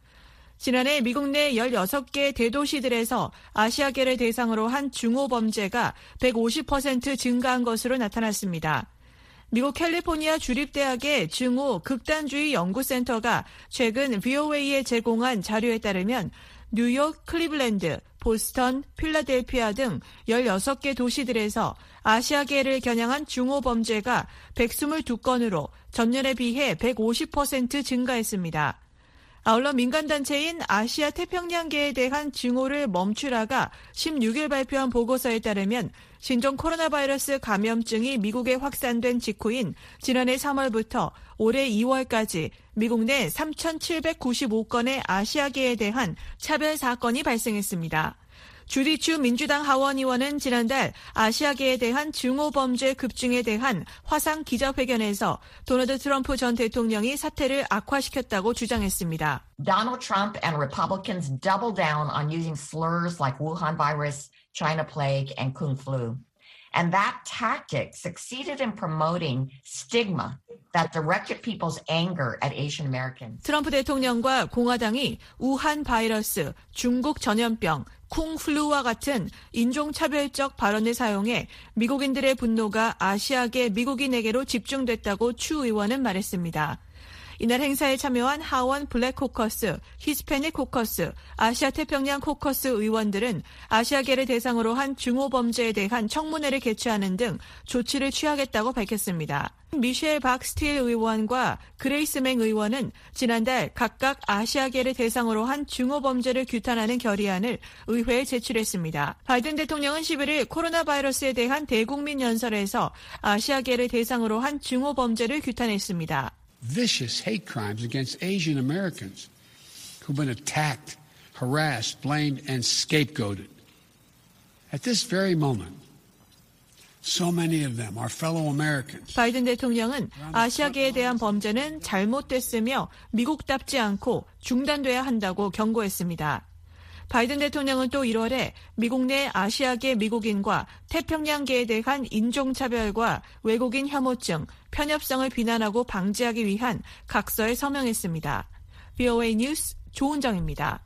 지난해 미국 내 열여섯 개 대도시들에서 아시아계를 대상으로 한 증오 범죄가 백오십 퍼센트 증가한 것으로 나타났습니다. 미국 캘리포니아 주립대학의 증오 극단주의 연구센터가 최근 브이오에이에 제공한 자료에 따르면 뉴욕, 클리블랜드, 보스턴, 필라델피아 등 열여섯 개 도시들에서 아시아계를 겨냥한 증오 범죄가 백이십이 건으로 전년에 비해 백오십 퍼센트 증가했습니다. 아울러 민간단체인 아시아 태평양계에 대한 증오를 멈추라가 십육 일 발표한 보고서에 따르면 신종 코로나 바이러스 감염증이 미국에 확산된 직후인 지난해 삼월부터 올해 이월까지 미국 내 삼천칠백구십오 건의 아시아계에 대한 차별 사건이 발생했습니다. 주디 추 민주당 하원 의원은 지난달 아시아계에 대한 증오 범죄 급증에 대한 화상 기자회견에서 도널드 트럼프 전 대통령이 사태를 악화시켰다고 주장했습니다. Donald Trump and Republicans double down on using slurs like Wuhan virus, China plague, and Kung flu. And that tactic succeeded in promoting stigma that directed people's anger at Asian Americans. 트럼프 대통령과 공화당이 우한 바이러스, 중국 전염병, 쿵플루와 같은 인종차별적 발언을 사용해 미국인들의 분노가 아시아계 미국인에게로 집중됐다고 추 의원은 말했습니다. 이날 행사에 참여한 하원 블랙 코커스, 히스패닉 코커스, 아시아 태평양 코커스 의원들은 아시아계를 대상으로 한 증오 범죄에 대한 청문회를 개최하는 등 조치를 취하겠다고 밝혔습니다. 미셸 박스틸 의원과 그레이스 맹 의원은 지난달 각각 아시아계를 대상으로 한 증오 범죄를 규탄하는 결의안을 의회에 제출했습니다. 바이든 대통령은 십일 일 코로나 바이러스에 대한 대국민 연설에서 아시아계를 대상으로 한 증오 범죄를 규탄했습니다. Vicious hate crimes against Asian Americans who've been attacked, harassed, blamed, and scapegoated. At this very moment, so many of them are fellow Americans. 바이든 대통령은 아시아계에 대한 범죄는 잘못됐으며 미국답지 않고 중단돼야 한다고 경고했습니다. 바이든 대통령은 또 일월에 미국 내 아시아계 미국인과 태평양계에 대한 인종차별과 외국인 혐오증, 편협성을 비난하고 방지하기 위한 각서에 서명했습니다. 브이오에이 뉴스 조은정입니다.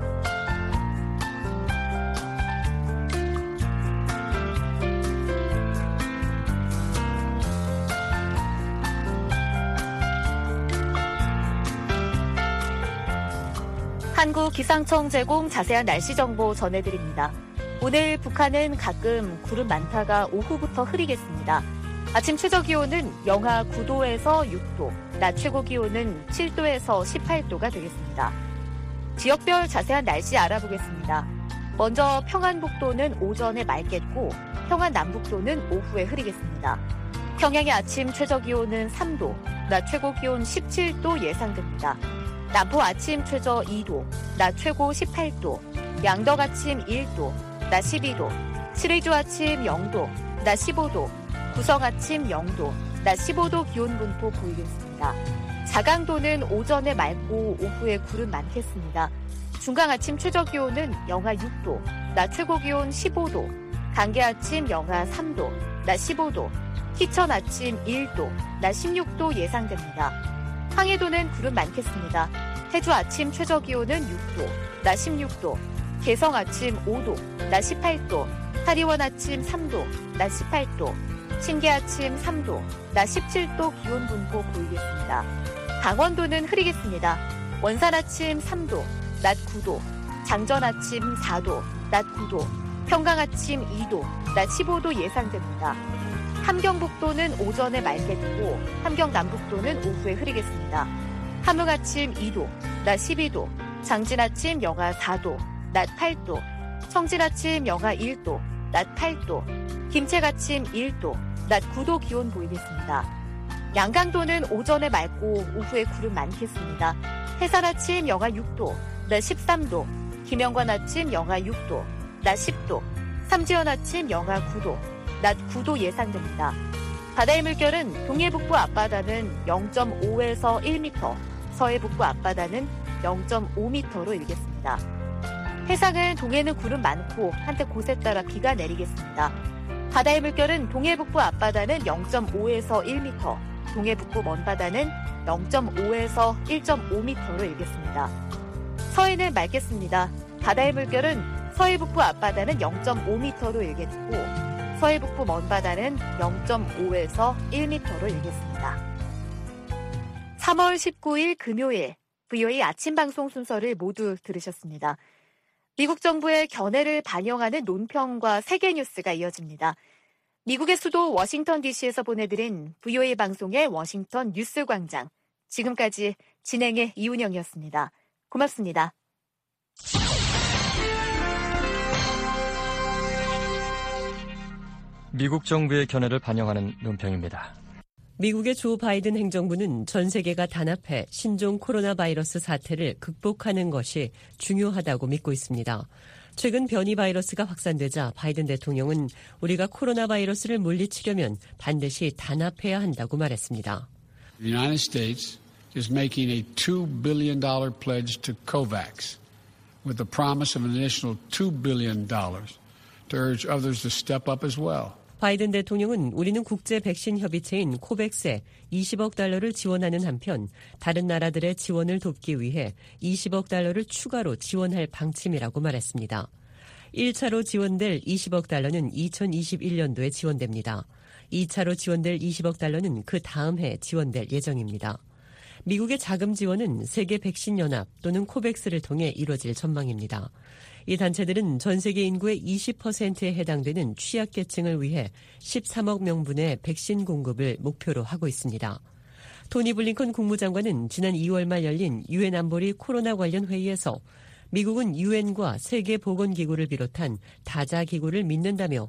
한국기상청 제공 자세한 날씨 정보 전해드립니다. 오늘 북한은 가끔 구름 많다가 오후부터 흐리겠습니다. 아침 최저기온은 영하 구 도에서 육 도, 낮 최고기온은 칠 도에서 십팔 도가 되겠습니다. 지역별 자세한 날씨 알아보겠습니다. 먼저 평안북도는 오전에 맑겠고 평안남북도는 오후에 흐리겠습니다. 평양의 아침 최저기온은 삼 도, 낮 최고기온 십칠 도 예상됩니다. 남포 아침 최저 이 도, 낮 최고 십팔 도, 양덕 아침 일 도, 낮 십이 도, 칠의주 아침 영 도, 낮 십오 도, 구성 아침 영 도, 낮 십오 도 기온 분포 보이겠습니다. 자강도는 오전에 맑고 오후에 구름 많겠습니다. 중강 아침 최저 기온은 영하 육 도, 낮 최고 기온 십오 도, 강계 아침 영하 삼 도, 낮 십오 도, 희천 아침 일 도, 낮 십육 도 예상됩니다. 황해도는 구름 많겠습니다. 해주 아침 최저 기온은 육 도, 낮 십육 도, 개성 아침 오 도, 낮 십팔 도, 하리원 아침 삼 도, 낮 십팔 도, 신기 아침 삼 도, 낮 십칠 도 기온 분포 보이겠습니다. 강원도는 흐리겠습니다. 원산 아침 삼 도, 낮 구 도, 장전 아침 사 도, 낮 구 도, 평강 아침 이 도, 낮 십오 도 예상됩니다. 함경북도는 오전에 맑겠고 함경 남북도는 오후에 흐리겠습니다. 함흥 아침 이 도, 낮 십이 도, 장진 아침 영하 사 도, 낮 팔 도, 청진 아침 영하 일 도, 낮 팔 도, 김책 아침 일 도, 낮 구 도 기온 보이겠습니다. 양강도는 오전에 맑고 오후에 구름 많겠습니다. 해산 아침 영하 육 도, 낮 십삼 도, 김영관 아침 영하 육 도, 낮 십 도, 삼지연 아침 영하 구 도, 낮 구 도 예상됩니다. 바다의 물결은 동해북부 앞바다는 영 점 오에서 일 미터, 서해북부 앞바다는 영 점 오 미터로 일겠습니다. 해상은 동해는 구름 많고 한때 곳에 따라 비가 내리겠습니다. 바다의 물결은 동해북부 앞바다는 영 점 오에서 일 미터, 동해북부 먼바다는 영 점 오에서 일 점 오 미터로 일겠습니다. 서해는 맑겠습니다. 바다의 물결은 서해북부 앞바다는 영 점 오 미터로 일겠고 서해북부 먼바다는 영 점 오에서 일 미터로 일겠습니다. 삼월 십구일 금요일 브이오에이 아침 방송 순서를 모두 들으셨습니다. 미국 정부의 견해를 반영하는 논평과 세계 뉴스가 이어집니다. 미국의 수도 워싱턴 디씨에서 보내드린 브이오에이 방송의 워싱턴 뉴스광장. 지금까지 진행의 이운영이었습니다. 고맙습니다. 미국 정부의 견해를 반영하는 논평입니다. 미국의 조 바이든 행정부는 전 세계가 단합해 신종 코로나 바이러스 사태를 극복하는 것이 중요하다고 믿고 있습니다. 최근 변이 바이러스가 확산되자 바이든 대통령은 우리가 코로나 바이러스를 물리치려면 반드시 단합해야 한다고 말했습니다. The United States is making a two billion dollars pledge to COVAX with the promise of an additional two billion dollars to urge others to step up as well. 바이든 대통령은 우리는 국제 백신 협의체인 코백스에 이십억 달러를 지원하는 한편 다른 나라들의 지원을 돕기 위해 이십억 달러를 추가로 지원할 방침이라고 말했습니다. 일 차로 지원될 이십억 달러는 이천이십일 년도에 지원됩니다. 이 차로 지원될 이십억 달러는 그 다음 해 지원될 예정입니다. 미국의 자금 지원은 세계 백신 연합 또는 코백스를 통해 이뤄질 전망입니다. 이 단체들은 전 세계 인구의 이십 퍼센트에 해당되는 취약계층을 위해 십삼억 명분의 백신 공급을 목표로 하고 있습니다. 토니 블링컨 국무장관은 지난 이월 말 열린 유엔 안보리 코로나 관련 회의에서 미국은 유엔과 세계보건기구를 비롯한 다자기구를 믿는다며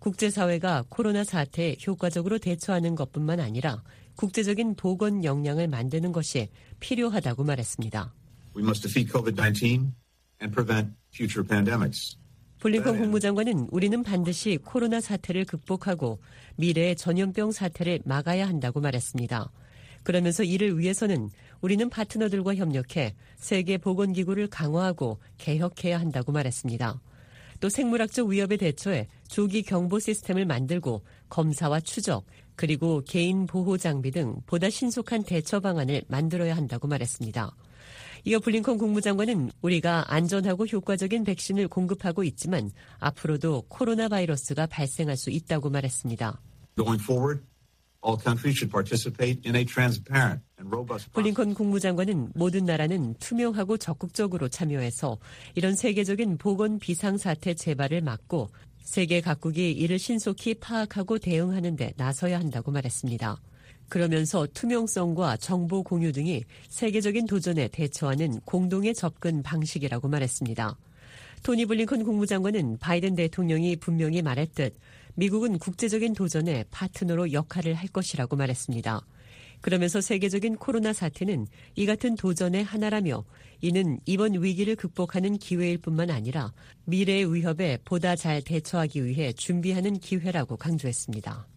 국제사회가 코로나 사태에 효과적으로 대처하는 것뿐만 아니라 국제적인 보건 역량을 만드는 것이 필요하다고 말했습니다. We must defeat 코비드 나인틴 and prevent future pandemics. 블링컨 국무장관은 우리는 반드시 코로나 사태를 극복하고 미래의 전염병 사태를 막아야 한다고 말했습니다. 그러면서 이를 위해서는 우리는 파트너들과 협력해 세계보건기구를 강화하고 개혁해야 한다고 말했습니다. 또 생물학적 위협에 대처해 조기 경보 시스템을 만들고 검사와 추적, 그리고 개인 보호 장비 등 보다 신속한 대처 방안을 만들어야 한다고 말했습니다. 이어 블링컨 국무장관은 우리가 안전하고 효과적인 백신을 공급하고 있지만 앞으로도 코로나 바이러스가 발생할 수 있다고 말했습니다. Going forward, all countries should participate in a transparent and robust process. 블링컨 국무장관은 모든 나라는 투명하고 적극적으로 참여해서 이런 세계적인 보건 비상사태 재발을 막고 세계 각국이 이를 신속히 파악하고 대응하는 데 나서야 한다고 말했습니다. 그러면서 투명성과 정보 공유 등이 세계적인 도전에 대처하는 공동의 접근 방식이라고 말했습니다. 토니 블링컨 국무장관은 바이든 대통령이 분명히 말했듯 미국은 국제적인 도전에 파트너로 역할을 할 것이라고 말했습니다. 그러면서 세계적인 코로나 사태는 이 같은 도전의 하나라며 이는 이번 위기를 극복하는 기회일 뿐만 아니라 미래의 위협에 보다 잘 대처하기 위해 준비하는 기회라고 강조했습니다.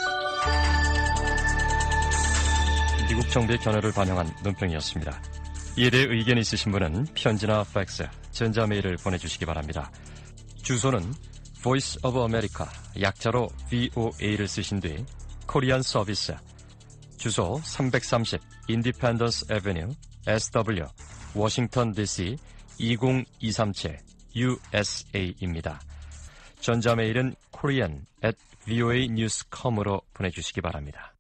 미국 정부의 견해를 반영한 논평이었습니다. 이에 대해 의견이 있으신 분은 편지나 팩스, 전자메일을 보내주시기 바랍니다. 주소는 Voice of America, 약자로 브이오에이를 쓰신 뒤 코리안 서비스, 주소 삼백삼십 Independence Avenue, 에스더블유, 워싱턴 디씨 이공이삼칠 유에스에이입니다. 전자메일은 korean at 브이오에이 뉴스 컴으로 보내주시기 바랍니다.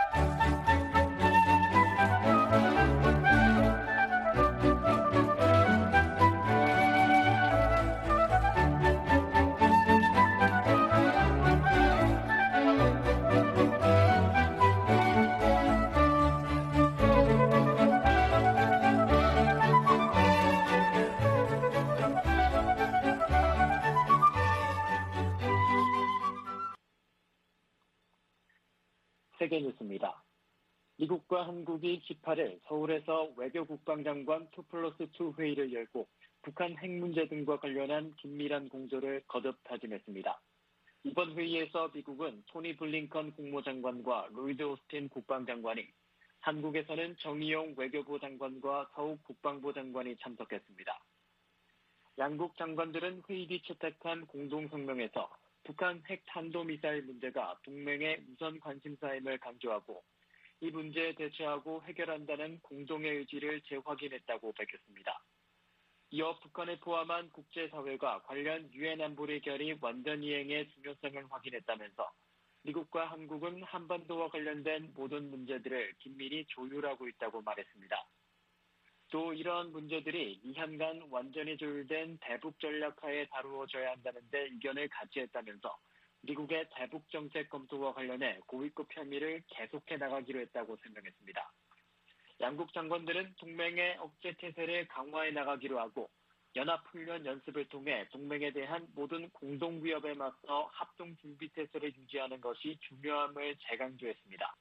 세계뉴스입니다. 미국과 한국이 십팔일 서울에서 외교국방장관 투 플러스 투 회의를 열고 북한 핵 문제 등과 관련한 긴밀한 공조를 거듭 다짐했습니다. 이번 회의에서 미국은 토니 블링컨 국무장관과 로이드 오스틴 국방장관이, 한국에서는 정의용 외교부 장관과 서욱 국방부 장관이 참석했습니다. 양국 장관들은 회의 뒤 채택한 공동성명에서 북한 핵 탄도미사일 문제가 동맹의 우선 관심사임을 강조하고 이 문제에 대처하고 해결한다는 공동의 의지를 재확인했다고 밝혔습니다. 이어 북한을 포함한 국제사회가 관련 유엔 안보리 결의 완전 이행의 중요성을 확인했다면서 미국과 한국은 한반도와 관련된 모든 문제들을 긴밀히 조율하고 있다고 말했습니다. 또 이러한 문제들이 미한 간 완전히 조율된 대북 전략하에 다루어져야 한다는 데 의견을 같이했다면서 미국의 대북 정책 검토와 관련해 고위급 협의를 계속해 나가기로 했다고 설명했습니다. 양국 장관들은 동맹의 억제 태세를 강화해 나가기로 하고 연합훈련 연습을 통해 동맹에 대한 모든 공동 위협에 맞서 합동 준비 태세를 유지하는 것이 중요함을 재강조했습니다.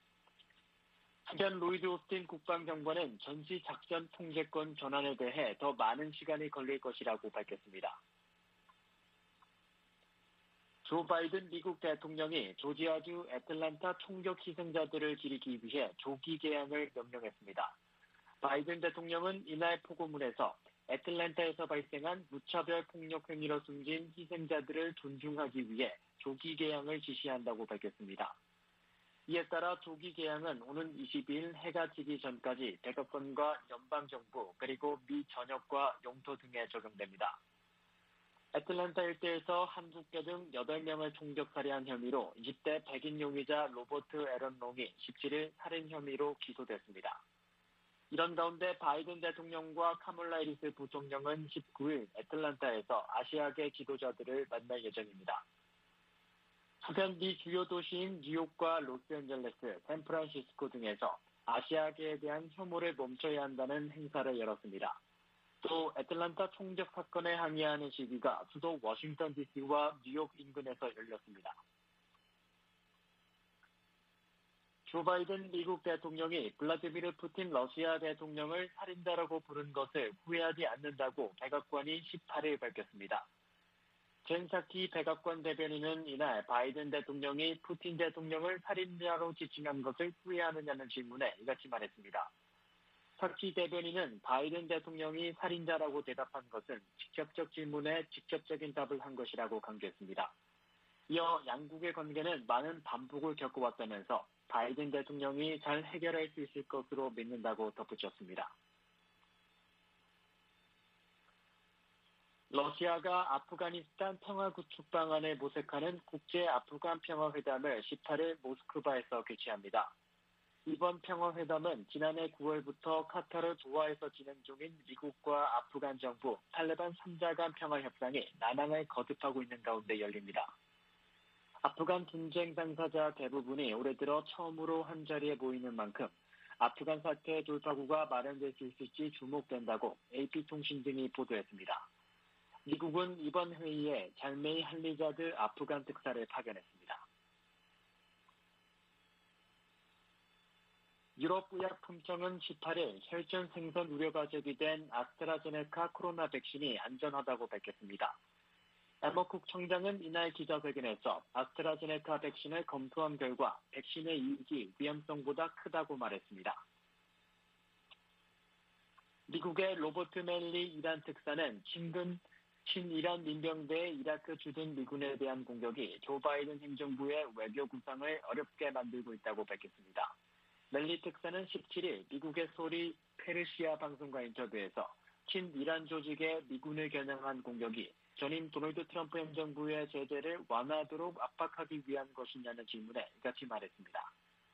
한편 로이드 오스틴 국방장관은 전시 작전 통제권 전환에 대해 더 많은 시간이 걸릴 것이라고 밝혔습니다. 조 바이든 미국 대통령이 조지아주 애틀란타 총격 희생자들을 기리기 위해 조기 개항을 명령했습니다. 바이든 대통령은 이날 포고문에서 애틀란타에서 발생한 무차별 폭력 행위로 숨진 희생자들을 존중하기 위해 조기 개항을 지시한다고 밝혔습니다. 이에 따라 조기 개항은 오는 이십이일 해가 지기 전까지 대법원과 연방정부 그리고 미 전역과 영토 등에 적용됩니다. 애틀란타 일대에서 한국계 등 여덟 명을 총격 살해한 혐의로 이십 대 백인 용의자 로버트 에런 롱이 십칠일 살인 혐의로 기소됐습니다. 이런 가운데 바이든 대통령과 카멀라 해리스 부총령은 십구일 애틀란타에서 아시아계 지도자들을 만날 예정입니다. 한편 미 주요 도시인 뉴욕과 로스앤젤레스, 샌프란시스코 등에서 아시아계에 대한 혐오를 멈춰야 한다는 행사를 열었습니다. 또 애틀란타 총격 사건에 항의하는 시위가 수도 워싱턴 디씨와 뉴욕 인근에서 열렸습니다. 조 바이든 미국 대통령이 블라디미르 푸틴 러시아 대통령을 살인자라고 부른 것을 후회하지 않는다고 백악관이 십팔일 밝혔습니다. 젠 사키 백악관 대변인은 이날 바이든 대통령이 푸틴 대통령을 살인자로 지칭한 것을 후회하느냐는 질문에 이같이 말했습니다. 사키 대변인은 바이든 대통령이 살인자라고 대답한 것은 직접적 질문에 직접적인 답을 한 것이라고 강조했습니다. 이어 양국의 관계는 많은 반복을 겪어왔다면서 바이든 대통령이 잘 해결할 수 있을 것으로 믿는다고 덧붙였습니다. 러시아가 아프가니스탄 평화구축 방안을 모색하는 국제 아프간 평화회담을 십팔일 모스크바에서 개최합니다. 이번 평화회담은 지난해 구월부터 카타르 도하에서 진행 중인 미국과 아프간 정부, 탈레반 삼자 간 평화협상이 난항을 거듭하고 있는 가운데 열립니다. 아프간 분쟁 당사자 대부분이 올해 들어 처음으로 한자리에 모이는 만큼 아프간 사태 돌파구가 마련될 수 있을지 주목된다고 에이피통신 등이 보도했습니다. 미국은 이번 회의에 잘메이 할리자드 아프간 특사를 파견했습니다. 유럽의약품청은 십팔일 혈전 생선 우려가 제기된 아스트라제네카 코로나 백신이 안전하다고 밝혔습니다. 에머쿡 청장은 이날 기자회견에서 아스트라제네카 백신을 검토한 결과 백신의 이익이 위험성보다 크다고 말했습니다. 미국의 로버트 멜리 이란 특사는 친근 친이란 민병대의 이라크 주둔 미군에 대한 공격이 조 바이든 행정부의 외교 구상을 어렵게 만들고 있다고 밝혔습니다. 멜리 특사는 십칠일 미국의 소리 페르시아 방송과 인터뷰에서 친이란 조직의 미군을 겨냥한 공격이 전임 도널드 트럼프 행정부의 제재를 완화하도록 압박하기 위한 것이냐는 질문에 이같이 말했습니다.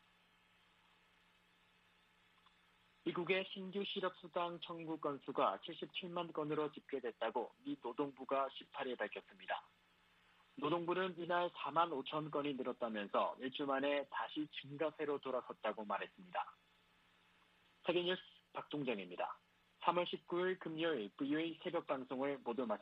미국의 신규 실업수당 청구 건수가 칠십칠만 건으로 집계됐다고 미 노동부가 십팔일 밝혔습니다. 노동부는 이날 사만 오천 건이 늘었다면서 일주 만에 다시 증가세로 돌아섰다고 말했습니다. 세계뉴스 박동정입니다. 삼월 십구일 금요일 브이오에이 새벽 방송을 모두 마칩니다.